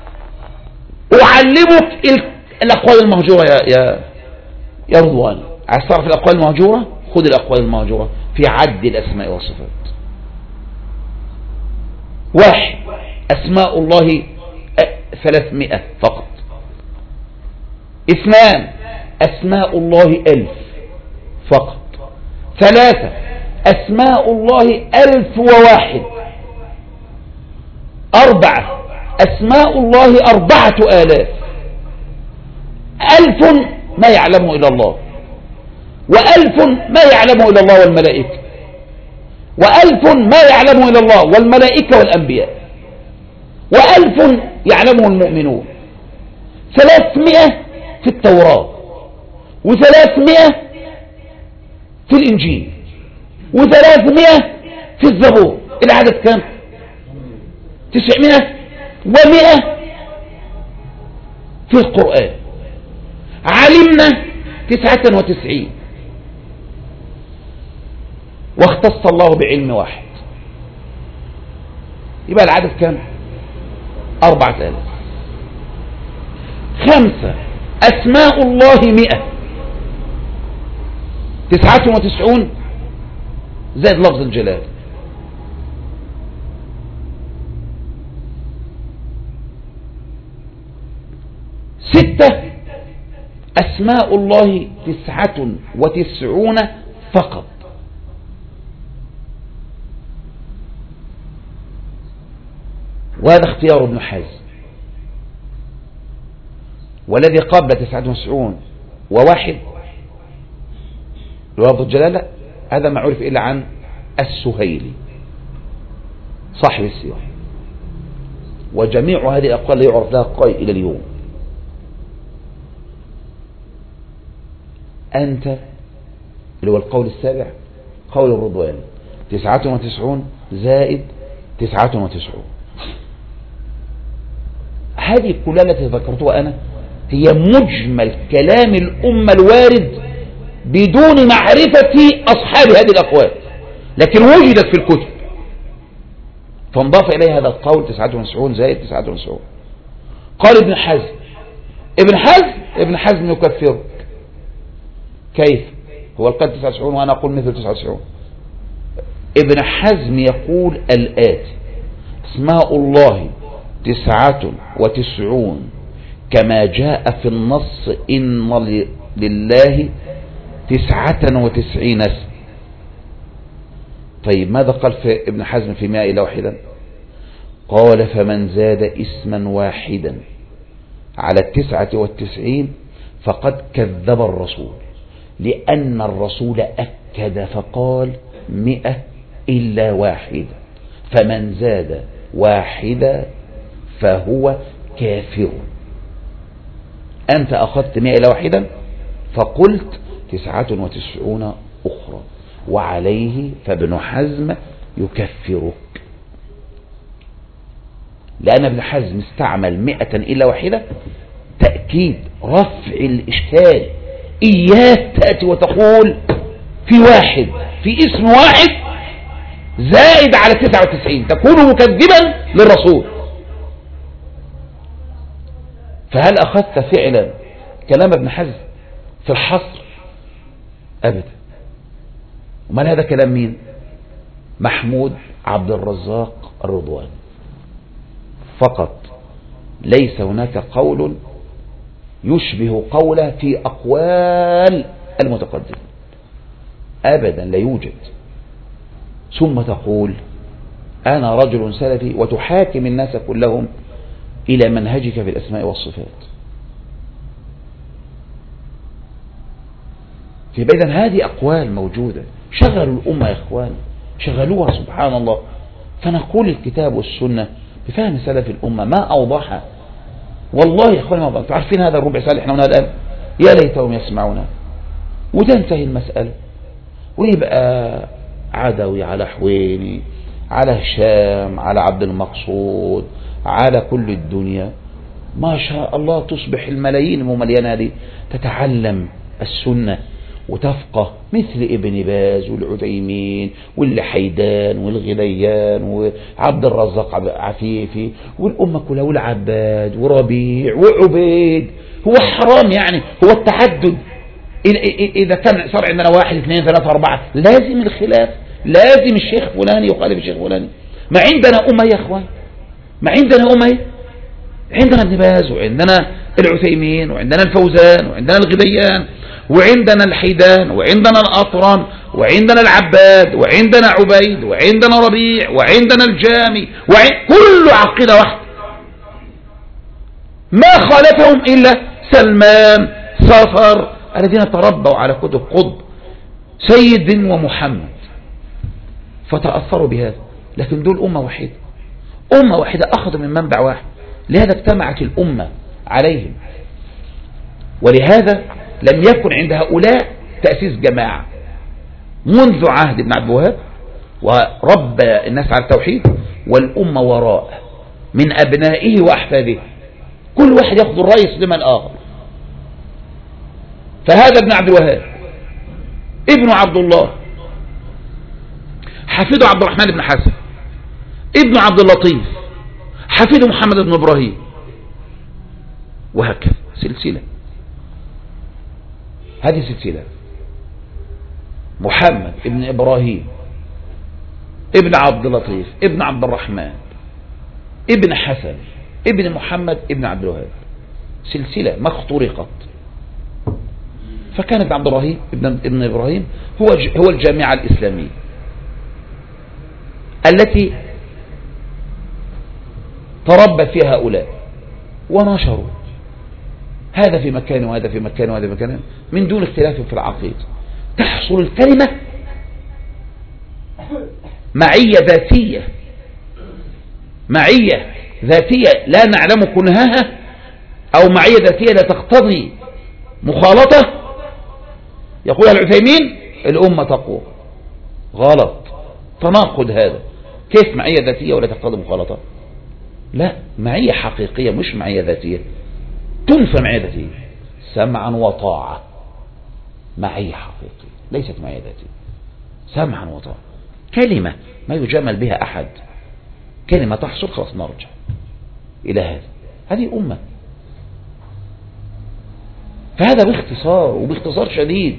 أعلمك الأقوال المهجورة يا يا يا رضواني. عايز تعرف الأقوال المهجورة؟ خذ الأقوال المهجورة في عد الأسماء والصفات. واحد، أسماء الله ثلاثمائة فقط. اثنان، أسماء الله ألف فقط. ثلاثة، أسماء الله ألف وواحد أربعة. أسماء الله أربعة آلاف، ألف ما يعلمه إلا الله، وألف ما يعلمه إلا الله والملائكة، وألف ما يعلمه إلا الله والملائكة والأنبياء، وألف يعلمه المؤمنون. ثلاثمائة في التوراة، وثلاثمائة في الإنجيل، وثلاثمائة في الزبور. العدد كم؟ تسعمائة ومائة في القرآن. علمنا تسعة وتسعين، واختص الله بعلم واحد، يبقى العدد كم؟ أربعة آلاف. خمسة. أسماء الله مئة، تسعة وتسعون زائد لفظ الجلال. ستة. أسماء الله تسعة وتسعون فقط. وهذا اختيار ابن حزم، والذي قبل تسعة وتسعون وواحد لفظ الجلالة هذا ما عرف إلا عن السهيلي صاحب السير، وجميع هذه الأقوال لا يعرف لها قائل إلى اليوم. أنت اللي هو القول السابع قول الرضوان، تسعة وتسعون زائد تسعة وتسعون. هذه كلها التي ذكرتها أنا هي مجمل كلام الأمة الوارد بدون معرفة أصحاب هذه الأقوال، لكن وجدت في الكتب فانضاف إليها هذا القول تسعة وتسعون زائد تسعة وتسعون. قال ابن حزم، ابن حزم ابن حزم يكفر. كيف؟ هو القول تسعة وتسعون وأنا أقول مثل تسعة وتسعون. ابن حزم يقول الآتي: اسماء الله تسعة وتسعون كما جاء في النص إن لله تسعة وتسعين اسم. طيب ماذا قال في ابن حزم في مائة إلا واحدا؟ قال: فمن زاد اسما واحدا على التسعة والتسعين فقد كذب الرسول، لأن الرسول أكد فقال مئة إلا واحدا، فمن زاد واحدا فهو كافر. أنت أخذت مئة إلا واحدا فقلت تسعة وتسعون أخرى، وعليه فابن حزم يكفرك، لأن ابن حزم استعمل مئة إلا واحدة تأكيد رفع الإشكال. إياك تأتي وتقول في واحد في اسم واحد زائد على تسعة وتسعين، تكون مكذبا للرسول. فهل أخذت فعلا كلام ابن حزم في الحصر؟ أبدا. ومن هذا كلام مين؟ محمود عبد الرزاق الرضواني فقط، ليس هناك قول يشبه قوله في أقوال المتقدم أبدا، لا يوجد. ثم تقول أنا رجل سلفي وتحاكم الناس كلهم إلى منهجك في الأسماء والصفات. في بيدن هذه أقوال موجودة، شغلوا الأمة يا إخوان، شغلوها سبحان الله. فنقول الكتاب والسنة بفهم سلف الأمة ما أوضحها. والله يا إخوان ما أوضحها. عارفين هذا الربع ساعة احنا هنا الآن يا ليتهم يسمعونا، وتنتهي المسألة ويبقى عدوي على حويني على هشام على عبد المقصود على كل الدنيا. ما شاء الله تصبح الملايين المملينة دي تتعلم السنة وتفقه مثل ابن باز والعثيمين والحيدان والغليان وعبد الرزاق عفيفي والأمة كلها والعباد وربيع وعبيد. هو حرام يعني هو التعدد؟ إذا كان صار عندنا واحد اثنين ثلاثة أربعة لازم الخلاف، لازم الشيخ فلاني يخالف الشيخ فلاني. ما عندنا أمة يا أخوان، ما عندنا أمة، عندنا ابن باز وعندنا العثيمين وعندنا الفوزان وعندنا الغليان وعندنا الحيدان وعندنا الأطرم وعندنا العباد وعندنا عبيد وعندنا ربيع وعندنا الجامي وعند كل عقيدة واحدة، ما خالفهم إلا سلمان صفر الذين تربوا على كتب قطب سيد ومحمد فتأثروا بهذا، لكن دول أمة واحدة، أمة واحدة أخذوا من منبع واحد، لهذا اجتمعت الأمة عليهم. ولهذا لم يكن عند هؤلاء تأسيس جماعة منذ عهد ابن عبد الوهاب وربى الناس على التوحيد، والأمة وراء من أبنائه وأحفاده، كل واحد يأخذ الرئيس لمن آخر. فهذا ابن عبد الوهاب ابن عبد الله، حفيده عبد الرحمن بن حسن، ابن عبد اللطيف، حفيده محمد بن إبراهيم، وهكذا سلسلة. هذه سلسلة محمد ابن إبراهيم ابن عبد اللطيف ابن عبد الرحمن ابن حسن ابن محمد ابن عبد الوهاب، سلسلة ما اخترقت. فكان ابن عبد الرحيم ابن, ابن إبراهيم هو هو الجامعة الإسلامية التي تربى فيها هؤلاء ونشروا هذا في مكان وهذا في مكان وهذا في مكان من دون اختلاف في العقيدة، تحصل الكلمة معية ذاتية، معية ذاتية لا نعلم كنهاها، أو معية ذاتية لا تقتضي مخالطة. يقولها العثيمين الأمة تقوى، غلط، تناقض هذا. كيف معية ذاتية ولا تقتضي مخالطة؟ لا، معية حقيقية مش معية ذاتية. تنفى معية ذاتية سمعا وطاعة، معية حقيقية ليست معية ذاتية. سمعا وطاعة كلمة ما يجامل بها أحد، كلمة تحصل خلاص نرجع إلى هذا. هذه أمة. فهذا باختصار وباختصار شديد.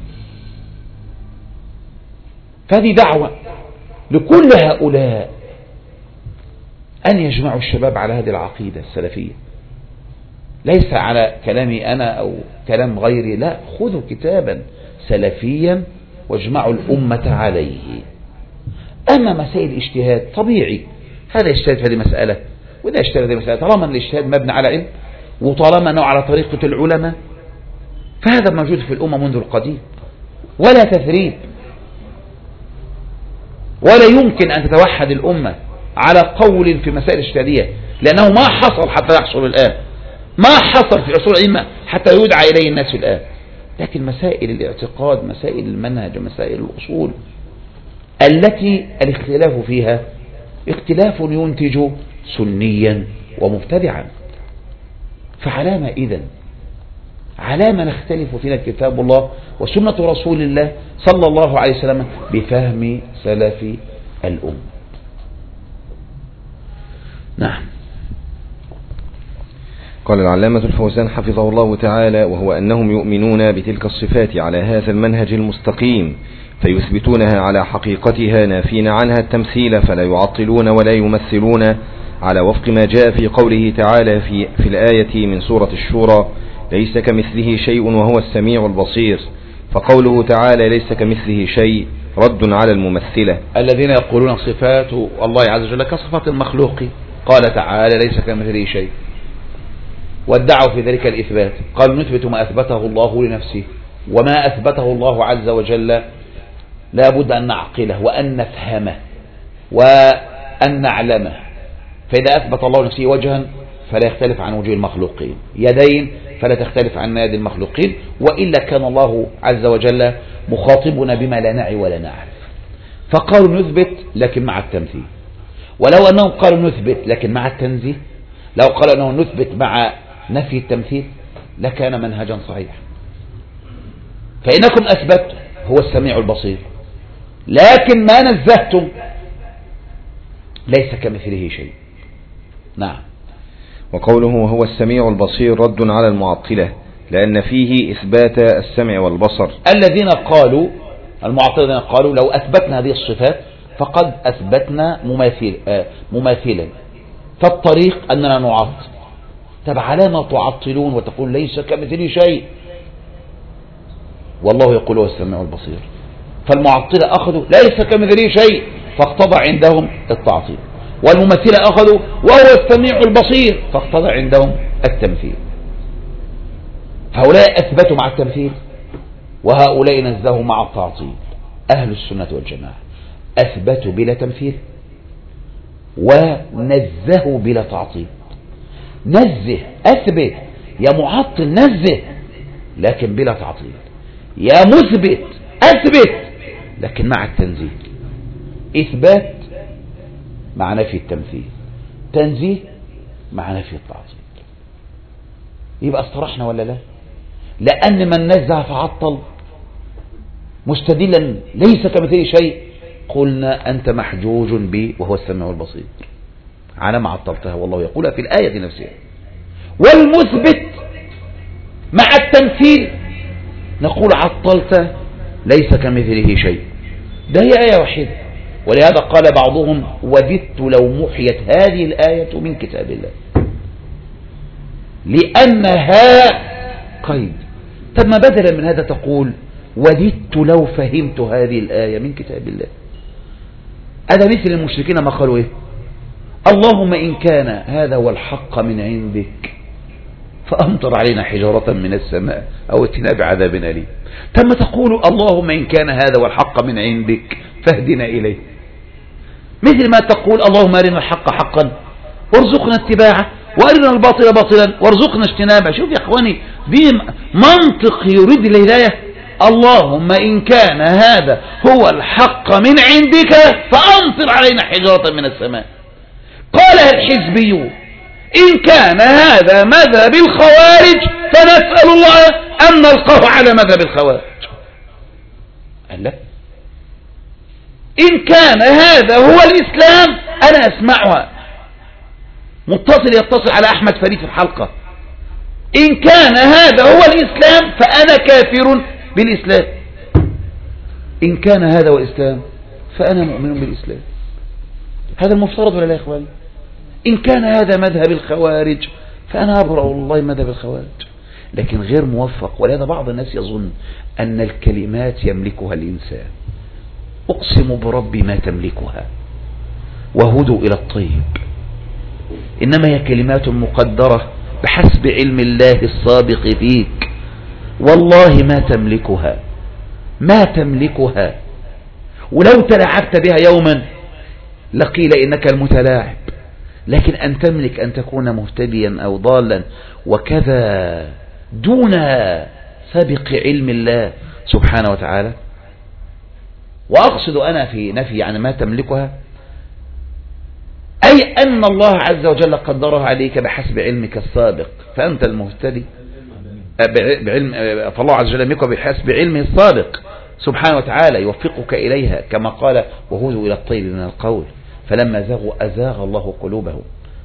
فهذه دعوة لكل هؤلاء أن يجمعوا الشباب على هذه العقيدة السلفية، ليس على كلامي أنا أو كلام غيري، لا، خذوا كتابا سلفيا واجمعوا الأمة عليه. أما مسائل الاجتهاد طبيعي، هذا يجتهد في هذه مسألة وده يجتهد في هذه مسألة، طالما الاجتهاد مبني على علم وطالما أنه على طريقة العلماء فهذا موجود في الأمة منذ القديم، ولا تثريب، ولا يمكن أن تتوحد الأمة على قول في مسائل اجتهادية، لأنه ما حصل حتى يحصل الآن، ما حصل في عصور الأئمة حتى يدعى إليه الناس الآن. لكن مسائل الاعتقاد، مسائل المنهج، مسائل الأصول التي الاختلاف فيها اختلاف ينتج سنيا ومبتدعا. فعلامة إذن علامة نختلف فينا كتاب الله وسنة رسول الله صلى الله عليه وسلم بفهم سلف الأمة. نعم. قال العلامة الفوزان حفظه الله تعالى: وهو أنهم يؤمنون بتلك الصفات على هذا المنهج المستقيم فيثبتونها على حقيقتها نافين عنها التمثيل، فلا يعطلون ولا يمثلون، على وفق ما جاء في قوله تعالى في, في الآية من سورة الشورى: ليس كمثله شيء وهو السميع البصير. فقوله تعالى ليس كمثله شيء رد على الممثلة الذين يقولون صفات الله عز وجل كصفات المخلوق. قال تعالى ليس كمثله شيء، وادعوا في ذلك الإثبات، قالوا نثبت ما أثبته الله لنفسه، وما أثبته الله عز وجل لا بد أن نعقله وأن نفهمه وأن نعلمه. فإذا أثبت الله نفسه وجها فلا يختلف عن وجه المخلوقين، يدين فلا تختلف عن يد المخلوقين، وإلا كان الله عز وجل مخاطبنا بما لا نعي ولا نعرف. فقالوا نثبت لكن مع التمثيل، ولو أنهم قالوا نثبت لكن مع التنزيه، لو قالوا أنهم نثبت مع نفي التمثيل لكان منهجا صحيح. فإنكم أثبتتم هو السميع البصير، لكن ما نزهتم ليس كمثله شيء. نعم. وقوله هو السميع البصير رد على المعطلة، لأن فيه إثبات السمع والبصر. الذين قالوا المعطلة الذين قالوا لو أثبتنا هذه الصفات فقد أثبتنا مماثل آه مماثلا، فالطريق أننا نعطل. طب على ما تعطلون وتقول ليس كمثله شيء والله يقول هو السميع البصير؟ فالمعطلة أخذوا ليس كمثله شيء فاقتضى عندهم التعطيل، والممثلة أخذوا وهو السميع البصير فاقتضى عندهم التمثيل. هؤلاء أثبتوا مع التمثيل وهؤلاء نزهوا مع التعطيل. أهل السنة والجماعة أثبتوا بلا تمثيل ونزهوا بلا تعطيل. نزه أثبت، يا معطل نزه لكن بلا تعطيل، يا مثبت أثبت لكن مع التنزيه. إثبات مع نفي التمثيل، تنزيه مع نفي التعطيل. يبقى استرحنا ولا لا؟ لأن من نزه فعطل مستدلا ليس كمثله شيء قلنا أنت محجوج به وهو السميع البصير على ما عطلتها، والله يقول في الآية نفسها. والمثبت مع التمثيل نقول عطلت ليس كمثله شيء. ده هي آية واحدة، ولهذا قال بعضهم وددت لو محيت هذه الآية من كتاب الله، لأنها قيد. طب ما بدلا من هذا تقول وددت لو فهمت هذه الآية من كتاب الله. هذا مثل المشركين ما قالوا ايه؟ اللهم إن كان هذا هو الحق من عندك فأمطر علينا حجارة من السماء أو ائتنا بعذاب أليم. ثم تقول اللهم إن كان هذا هو الحق من عندك فاهدنا إليه، مثل ما تقول اللهم أرنا الحق حقا وارزقنا اتباعه وأرنا الباطل باطلا وارزقنا اجتنابه. شوف يا أخواني، دي منطق يريد الهداية. اللهم إن كان هذا هو الحق من عندك فأمطر علينا حجارة من السماء. قالها الحزبيون إن كان هذا مذهب الخوارج فنسأل الله أن نلقاه على مذهب الخوارج. قال لا، إن كان هذا هو الإسلام أنا أسمعها متصل يتصل على أحمد فريد في الحلقة. إن كان هذا هو الإسلام فأنا كافر بالإسلام، إن كان هذا هو الإسلام فأنا مؤمن بالإسلام. هذا المفترض ولا لا يا إخواني؟ إن كان هذا مذهب الخوارج فأنا أبرأ والله مذهب الخوارج، لكن غير موفق. ولهذا بعض الناس يظن أن الكلمات يملكها الإنسان. أقسم بربي ما تملكها، وهدوا إلى الطيب، إنما هي كلمات مقدرة بحسب علم الله السابق فيك. والله ما تملكها، ما تملكها. ولو تلاعبت بها يوما لقيل إنك المتلاعب، لكن أن تملك أن تكون مهتديا أو ضالا وكذا دون سابق علم الله سبحانه وتعالى. وأقصد أنا في نفي يعني ما تملكها أي أن الله عز وجل قدرها عليك بحسب علمك السابق، فأنت المهتدي بعلم، فالله عز وجل يملكها بحسب علمه السابق سبحانه وتعالى يوفقك إليها، كما قال وهدوا إلى الطيب من القول فلما زاغوا أزاغ الله قلوبهم.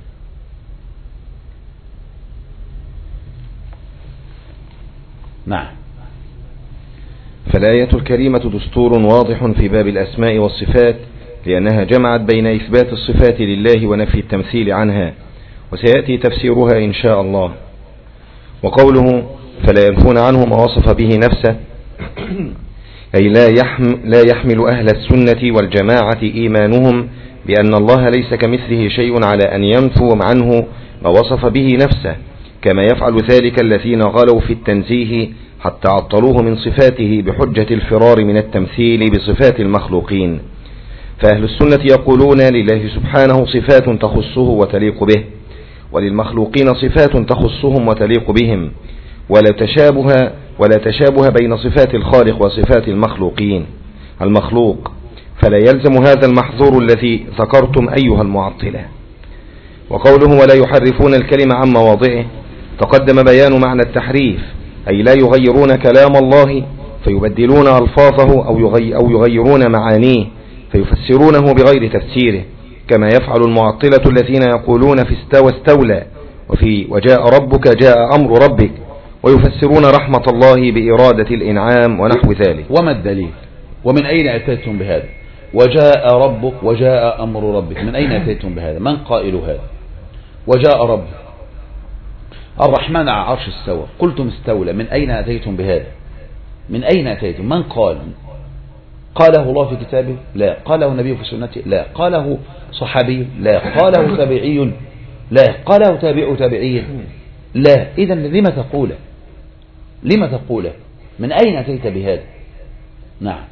نعم. فالآية الكريمة دستور واضح في باب الأسماء والصفات، لأنها جمعت بين إثبات الصفات لله ونفي التمثيل عنها، وسيأتي تفسيرها إن شاء الله. وقوله فلا ينفون عنه ما وصف به نفسه، أي لا يحمل, لا يحمل أهل السنة والجماعة إيمانهم بأن الله ليس كمثله شيء على أن ينفوا عنه ما وصف به نفسه، كما يفعل ذلك الذين غلوا في التنزيه حتى عطلوه من صفاته بحجة الفرار من التمثيل بصفات المخلوقين. فأهل السنة يقولون لله سبحانه صفات تخصه وتليق به، وللمخلوقين صفات تخصهم وتليق بهم، ولا تشابه ولا تشابه بين صفات الخالق وصفات المخلوقين المخلوق، فلا يلزم هذا المحظور الذي ذكرتم أيها المعطلة. وقوله ولا يحرفون الكلمة عن مواضعه، تقدم بيان معنى التحريف، أي لا يغيرون كلام الله فيبدلون ألفاظه أو يغيرون معانيه فيفسرونه بغير تفسيره، كما يفعل المعطلة الذين يقولون في استوى استولى، وفي وجاء ربك جاء أمر ربك، ويفسرون رحمة الله بإرادة الإنعام ونحو ذلك. وما الدليل؟ ومن أين أتيتم بهذا؟ وجاء ربك وجاء أمر ربك، من أين أتيتم بهذا؟ من قائل هذا؟ وجاء ربك، الرحمن على عرش استوى، قلتم استولى، من أين أتيتم بهذا؟ من أين أتيتم؟ من قال؟ قاله الله في كتابه؟ لا. قاله النبي في سنته؟ لا. قاله صحابي؟ لا. قاله تابعي؟ لا. قاله تابع تابعي؟ لا. إذا لما تقوله؟ لما تقوله؟ من أين أتيت بهذا؟ نعم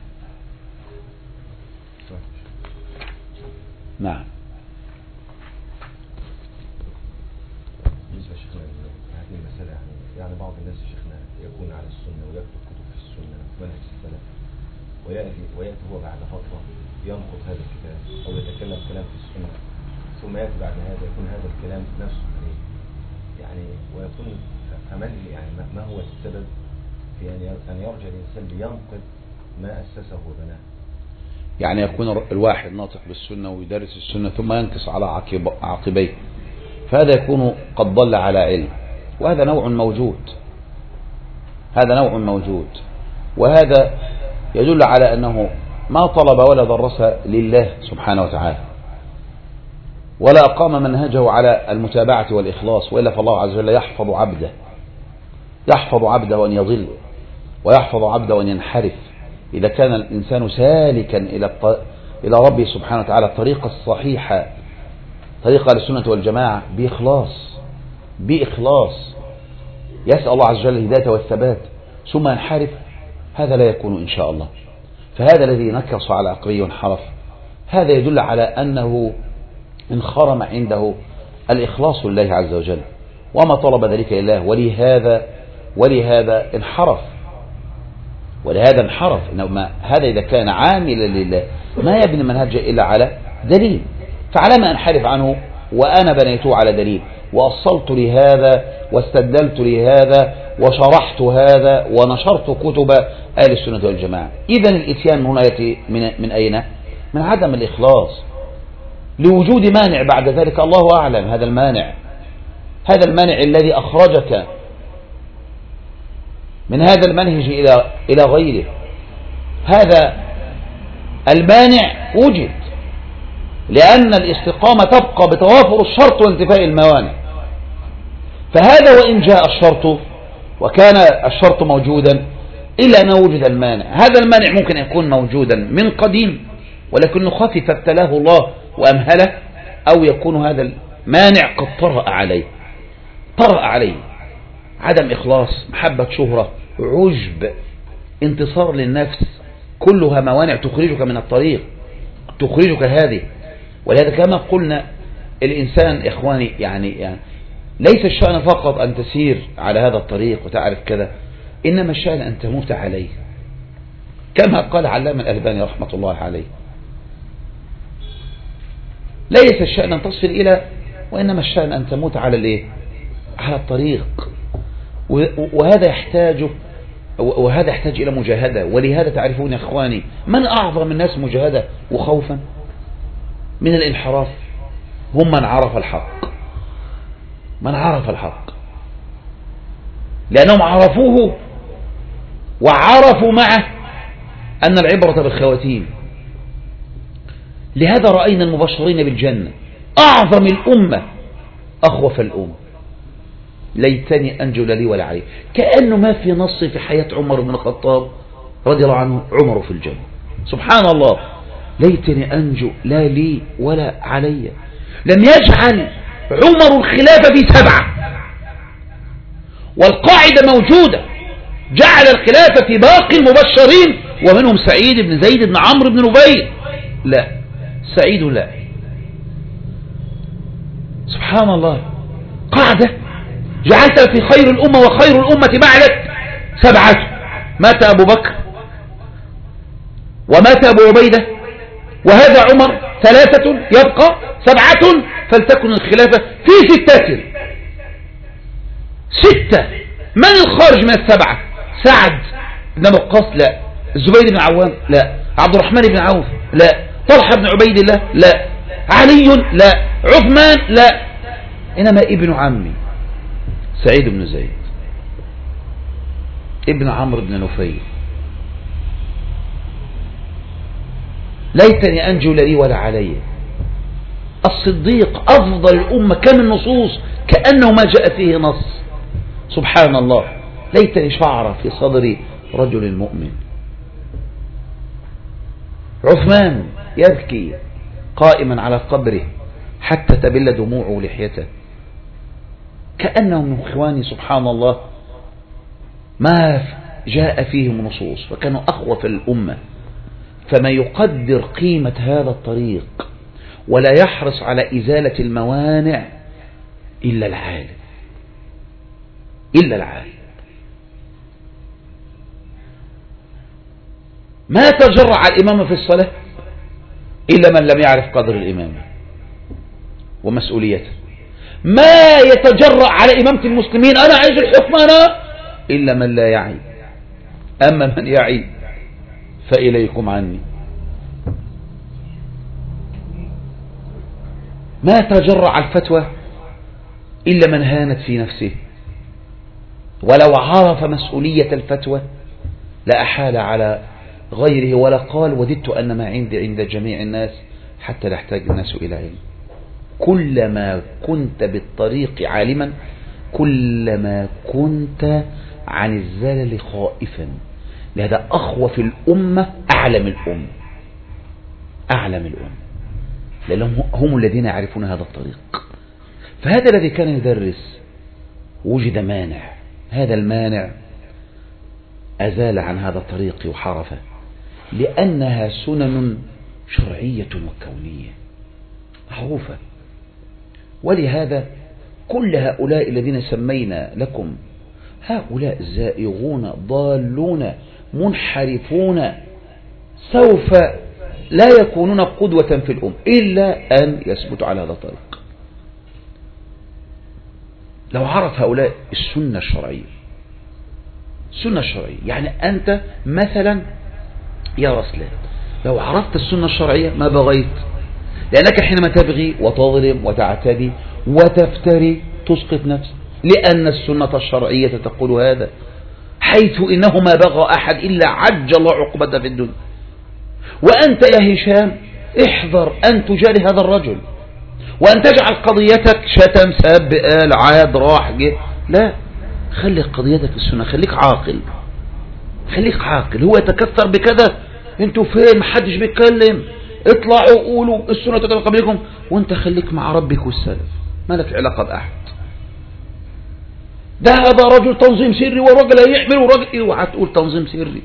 نعم. يعني بعض الناس شيخنا يكون على السنة ويكتب كتب في السنة منهج السلف، ويأتي, ويأتي هو بعد فترة ينقض هذا الكتاب أو يتكلم كلام في السنة، ثم يأتي بعد هذا يكون هذا الكلام نفسه عليه، يعني ويكون فمن يعني ما هو السبب في أن يرجع الإنسان لينقض ما أسسه وبناه؟ يعني يكون الواحد ناطق بالسنة ويدرس السنة ثم ينكس على عقبيه، فهذا يكون قد ضل على علم، وهذا نوع موجود، هذا نوع موجود، وهذا يدل على أنه ما طلب ولا درس لله سبحانه وتعالى، ولا أقام منهجه على المتابعة والإخلاص، وإلا فالله عز وجل يحفظ عبده، يحفظ عبده أن يضل، ويحفظ عبده أن ينحرف، إذا كان الإنسان سالكا إلى إلى ربه سبحانه وتعالى الطريقة الصحيحة، طريقة للسنة والجماعة بإخلاص بإخلاص يسأل الله عز وجل الهداية والثبات، ثم ينحرف، هذا لا يكون إن شاء الله. فهذا الذي نكص على عقبيه وانحرف، هذا يدل على أنه انخرم عنده الإخلاص لله عز وجل، وما طلب ذلك لله، ولهذا ولهذا انحرف ولهذا انحرف إنما هذا إذا كان عاملا لله ما يبني منهجه إلا على دليل، فعلى ما أنحرف عنه وأنا بنيته على دليل، وأصلت لهذا واستدلت لهذا وشرحت هذا ونشرت كتب أهل السنة والجماعة. إذن الإتيان هنا يأتي من, من أين؟ من عدم الإخلاص، لوجود مانع بعد ذلك، الله أعلم هذا المانع، هذا المانع الذي أخرجك من هذا المنهج إلى إلى غيره، هذا المانع وجد، لأن الاستقامة تبقى بتوافر الشرط وانتفاء الموانع، فهذا وإن جاء الشرط وكان الشرط موجودا إلا أنه وجد المانع، هذا المانع ممكن يكون موجودا من قديم ولكنه خفف ابتلاه الله وأمهله، أو يكون هذا المانع قد طرأ عليه طرأ عليه عدم إخلاص، محبة شهرة، عجب، انتصار للنفس، كلها موانع تخرجك من الطريق، تخرجك هذه. ولهذا كما قلنا الإنسان إخواني يعني, يعني ليس الشأن فقط أن تسير على هذا الطريق وتعرف كذا، إنما الشأن أن تموت عليه، كما قال علامة الألباني رحمة الله عليه، ليس الشأن أن تصل إلى، وإنما الشأن أن تموت على الإيه؟ على الطريق. وهذا يحتاج وهذا يحتاج إلى مجاهدة. ولهذا تعرفون يا إخواني من أعظم الناس مجاهدة وخوفا من الانحراف؟ هم من عرف الحق، من عرف الحق، لأنهم عرفوه وعرفوا معه أن العبرة بالخواتيم. لهذا رأينا المبشرين بالجنة أعظم الأمة أخوف الأمة، ليتني أنجو لا لي ولا علي، كأنه ما في نص في حياة عمر بن الخطاب رضي الله عنه عمر في الجنة، سبحان الله، ليتني أنجو لا لي ولا علي. لم يجعل عمر الخلافة في سبعة، والقاعدة موجودة، جعل الخلافة في باقي المبشرين ومنهم سعيد بن زيد بن عمرو بن نبيل، لا سعيد لا، سبحان الله، قاعدة جعلت في خير الأمة وخير الأمة بعدك سبعة، مات أبو بكر ومات أبو عبيدة وهذا عمر، ثلاثة يبقى سبعة، فلتكن الخلافة في ستة ستة. من الخارج من السبعة؟ سعد بن وقاص لا، الزبير بن عوام لا، عبد الرحمن بن عوف لا، طلحة بن عبيد الله لا، علي لا، عثمان لا، إنما ابن عمي سعيد بن زيد ابن عمرو بن نفيل، ليتني أنجو لي ولا علي. الصديق أفضل الأمة، كم النصوص كأنه ما جاء فيه نص، سبحان الله، ليتني شعر في صدري رجل مؤمن. عثمان يبكي قائما على قبره حتى تبل دموع لحيته، كأنهم من إخواني سبحان الله ما جاء فيهم نصوص، فكانوا أخوة الأمة. فما يقدر قيمة هذا الطريق ولا يحرص على إزالة الموانع إلا العالم، إلا العالم. ما تجرع الإمام في الصلاة إلا من لم يعرف قدر الإمامة ومسؤوليته. ما يتجرأ على إمامة المسلمين أنا عايز الحكم أنا إلا من لا يعي. أما من يعي فإليكم عني. ما تجرأ الفتوى إلا من هانت في نفسه، ولو عرف مسؤولية الفتوى لأحال على غيره ولا قال وددت أن ما عندي عند جميع الناس حتى لا يحتاج الناس إلى علم. كلما كنت بالطريق عالما كلما كنت عن الزلل خائفا. لهذا أخوف الأمة أعلم الأمة، أعلم الأمة، لأنهم هم الذين يعرفون هذا الطريق. فهذا الذي كان يدرس وجد مانع، هذا المانع أزال عن هذا الطريق وحرفه، لأنها سنن شرعية وكونية معروفة. ولهذا كل هؤلاء الذين سمينا لكم هؤلاء زائغون ضالون منحرفون سوف لا يكونون قدوة في الأمة إلا أن يثبتوا على هذا الطريق. لو عرف هؤلاء السنة الشرعية، السنة الشرعية يعني أنت مثلا يا رسلان لو عرفت السنة الشرعية ما بغيت، لأنك حينما تبغي وتظلم وتعتدي وتفتري تسقط نفسك، لأن السنة الشرعية تقول هذا، حيث إنه ما بغى أحد إلا عجل الله عقبته في الدنيا. وأنت يا هشام احذر أن تجاري هذا الرجل وأن تجعل قضيتك شتم سب قال عاد راح جه، لا، خلي قضيتك السنة، خليك عاقل، خليك عاقل. هو يتكثر بكذا، انتوا فين محدش بيتكلم، اطلعوا قولوا السنة تتبع قبلكم، وانت خليك مع ربك والسلف، ما لك علاقة بأحد. ده هذا رجل تنظيم سري والرجل هيعمل والرجل ايه، اوعى تقول تنظيم سري،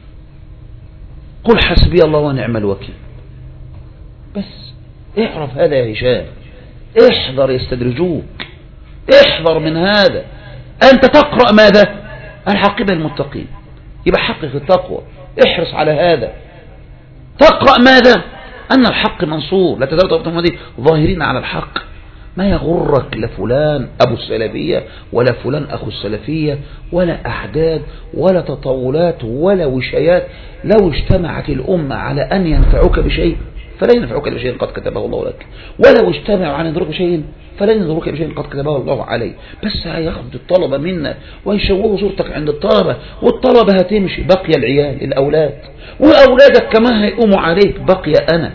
قل حسبي الله ونعم الوكيل. بس اعرف هذا يا هشام، احذر يستدرجوك، احذر من هذا. أنت تقرأ ماذا؟ العاقبة المتقين، يبقى حقق التقوى، احرص على هذا. تقرأ ماذا؟ أن الحق منصور، لا تزال طائفة من ظاهرين على الحق. ما يغرك لفلان أبو السلفية ولا فلان أخو السلفية ولا أحداد ولا تطاولات ولا وشايات. لو اجتمعت الأمة على أن ينفعوك بشيء فلا ينفعوك بشيء قد كتبه الله لك، ولو اجتمعوا على أن يضروك بشيء فلا ينظروك بشيء قد كتبه الله عليه. بس هياخد الطلبة منا ويشوهوا صورتك عند الطلبة، والطلبة هتمشي، بقي العيال الأولاد، وأولادك كمان هيقوموا عليك، بقي أنا.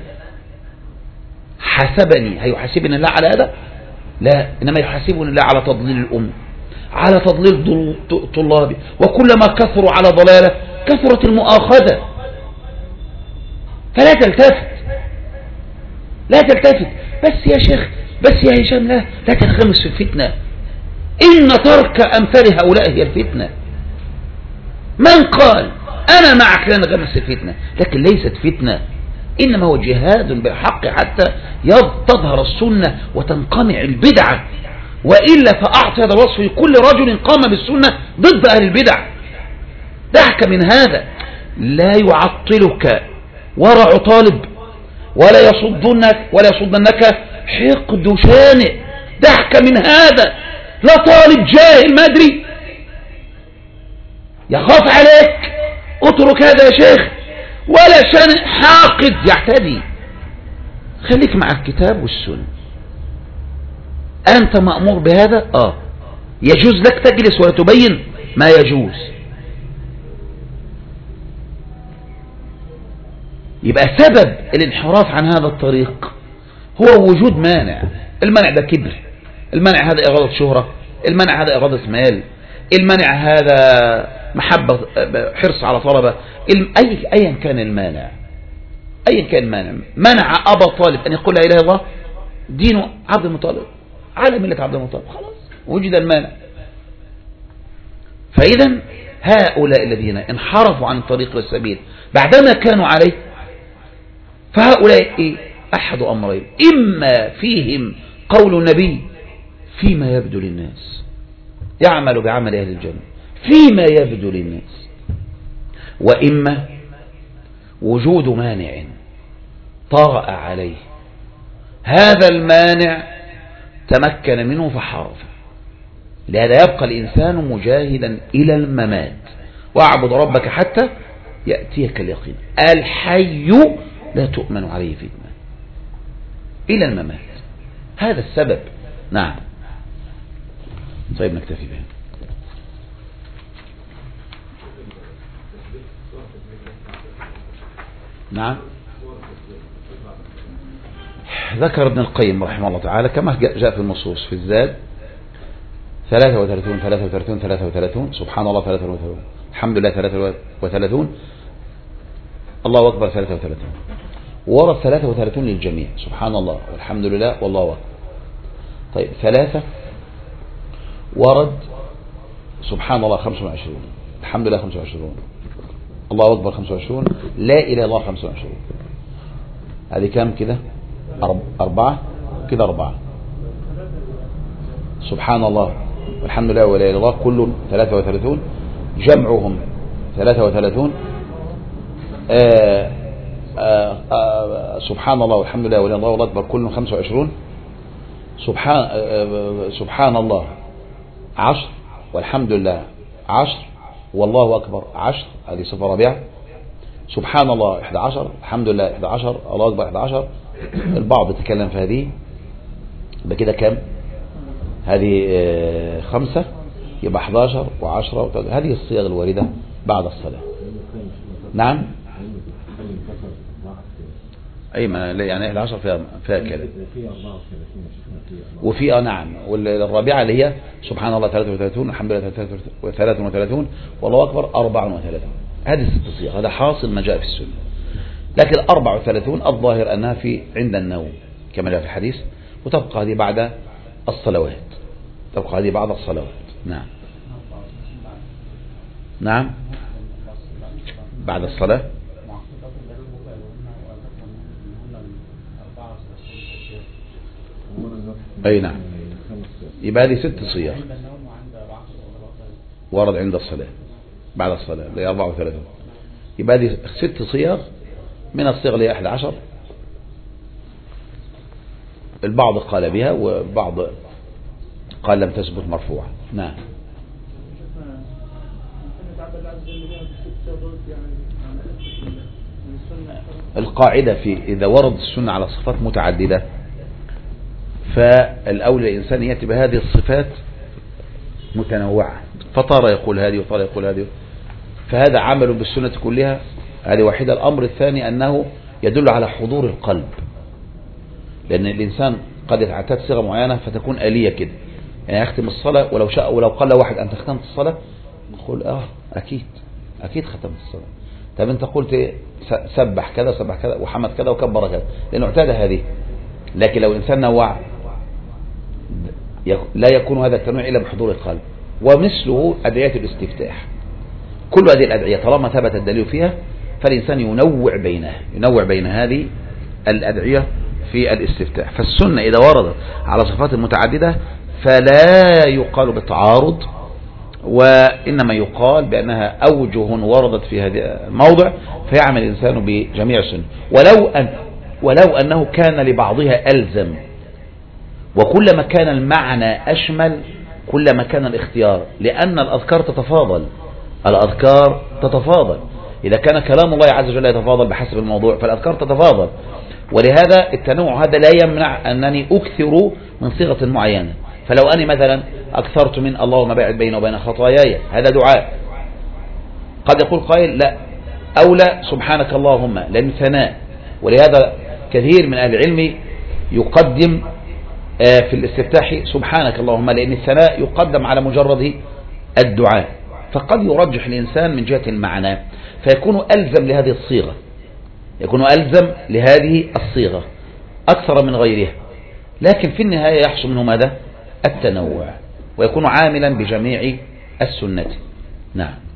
حسبني، هيحاسبني الله على هذا؟ لا، إنما يحاسبني الله على تضليل الأمة، على تضليل طلابي، وكلما كثروا على ضلالة كثرت المؤاخذة. فلا تلتفت، لا تلتفت. بس يا شيخ، بس يا هشام، لا لا تنغمس في الفتنة، إن ترك أمثال هؤلاء هي الفتنة. من قال أنا معك لا نغمس في الفتنة، لكن ليست فتنة، إنما هو جهاد بالحق حتى تظهر السنة وتنقمع البدعة، وإلا فأعطي هذا الوصف لكل رجل قام بالسنة ضد أهل البدع. دعك من هذا، لا يعطلك ورع طالب ولا يصدنك ولا يصدنك حقد شانئ. دعك من هذا، لا طالب جاهل ما أدري يخاف عليك، اترك هذا يا شيخ، ولا شانئ حاقد يعتدي. خليك مع الكتاب والسنة. أنت مأمور بهذا، آه يجوز لك تجلس ولا تبين ما يجوز. يبقى سبب الانحراف عن هذا الطريق هو وجود مانع. المانع ده كبر، المانع هذا إرادة شهرة، المانع هذا إرادة مال، المانع هذا محبة حرص على طلبة، أي أيا كان المانع. أي كان مانع منع أبا طالب أن يقول لا إله إلا الله دين عبد المطلب على ملة عبد المطلب، خلاص وجد المانع. فإذا هؤلاء الذين انحرفوا عن الطريق والسبيل بعدما كانوا عليه، فهؤلاء إيه؟ أحد أمرين: إما فيهم قول النبي فيما يبدو للناس، يعمل بعمل أهل الجنة فيما يبدو للناس، وإما وجود مانع طرأ عليه، هذا المانع تمكن منه فحارف. لهذا يبقى الإنسان مجاهدا إلى الممات، واعبد ربك حتى يأتيك اليقين. الحي لا تؤمن عليه فتنة إلى الممات، هذا السبب. نعم. طيب نكتفي به. نعم. ذكر ابن القيم رحمه الله تعالى كما جاء في النصوص في الزاد: ثلاثة وثلاثون ثلاثة وثلاثون ثلاثة وثلاثون سبحان الله ثلاثة وثلاثون الحمد لله ثلاثة وثلاثون الله أكبر ثلاثة وثلاثون. ورد ثلاثة وثلاثون للجميع، سبحان الله والحمد لله والله أكبر. طيب ثلاثة ورد سبحان الله خمسة وعشرين، الحمد لله خمسة وعشرين، الله أكبر خمسة وعشرين، لا إله إلا الله خمسة وعشرين. هذه كام كده؟ أربعة كده، أربعة. سبحان الله والحمد لله ولا إله إلا الله كل ثلاثة وثلاثون، جمعهم ثلاثة وثلاثون. آآ آآ آآ سبحان الله والحمد لله ولا إله إلا الله والله أكبر كل خمسة وعشرون. سبحان سبحان الله عشر، والحمد لله عشر، والله أكبر عشر، هذه صفة رابعة. سبحان الله إحدى عشر، الحمد لله إحدى عشر، الله أكبر إحدى عشر. البعض يتكلم في هذه، يبقى كده كام؟ هذه خمسة، يبقى إحدى عشر وعشرة. هذه الصيغ الواردة بعد الصلاة. نعم. أي ما يعني إحدى عشر فيها فيها كلام، وفي آه نعم. والرابعة اللي هي سبحان الله ثلاثة وثلاثون، الحمد لله ثلاثة وثلاثون، والله أكبر أربعة وثلاثون. هذه ست صيغ، هذا حاصل ما جاء في السنة. لكن أربعة وثلاثون الظاهر أنها في عند النوم كما جاء في الحديث، وتبقى هذه بعد الصلوات، تبقى هذه بعد الصلوات. نعم. نعم بعد الصلاة. أي نعم. يبقى هذه ست صيغ ورد عند الصلاة بعد الصلاة اللي هي أربعة وثلاثون. يبقى هذه ست صيغ من الصيغ اللي هي أحد عشر. البعض قال بها وبعض قال لم تثبت مرفوعة. نعم. القاعدة في إذا ورد السنة على صفات متعددة فالأولى الإنسان يأتي بهذه الصفات متنوعة، فطار يقول هذه وطار يقول هذه، فهذا عمل بالسنة كلها. هذه واحدة. الأمر الثاني أنه يدل على حضور القلب، لأن الإنسان قد يتعتاد صيغة معينة فتكون آلية كده، يعني يختم الصلاة ولو شاء ولو قال واحد أنت ختمت الصلاة يقول آه أكيد أكيد ختمت الصلاة. طب أنت قلت سبح كذا سبح كذا وحمد كذا وكبر كذا، لأنه اعتاد هذه. لكن لو الإنسان نوع لا يكون هذا التنوع إلا بحضور القلب. ومثله أدعية الاستفتاح، كل هذه الأدعية طالما ثبت الدليل فيها فالإنسان ينوع بينها، ينوع بين هذه الأدعية في الاستفتاح. فالسنة إذا وردت على صفات متعددة فلا يقال بالتعارض، وإنما يقال بأنها أوجه وردت في هذا الموضع فيعمل الإنسان بجميع السنة، ولو أن ولو أنه كان لبعضها ألزم. وكلما كان المعنى أشمل كلما كان الاختيار، لأن الأذكار تتفاضل، الأذكار تتفاضل. إذا كان كلام الله عز وجل يتفاضل بحسب الموضوع فالأذكار تتفاضل. ولهذا التنوع هذا لا يمنع أنني أكثر من صيغة معينة. فلو أني مثلا أكثرت من اللهم باعد بيني وبين خطاياي، هذا دعاء. قد يقول قائل لا أولى سبحانك اللهم، لأن ثناء. ولهذا كثير من أهل العلم يقدم في الاستفتاح سبحانك اللهم، لأن الثناء يقدم على مجرد الدعاء. فقد يرجح الإنسان من جهة المعنى فيكون ألزم لهذه الصيغة، يكون ألزم لهذه الصيغة أكثر من غيرها، لكن في النهاية يحصل منه ماذا؟ التنوع، ويكون عاملا بجميع السنة. نعم.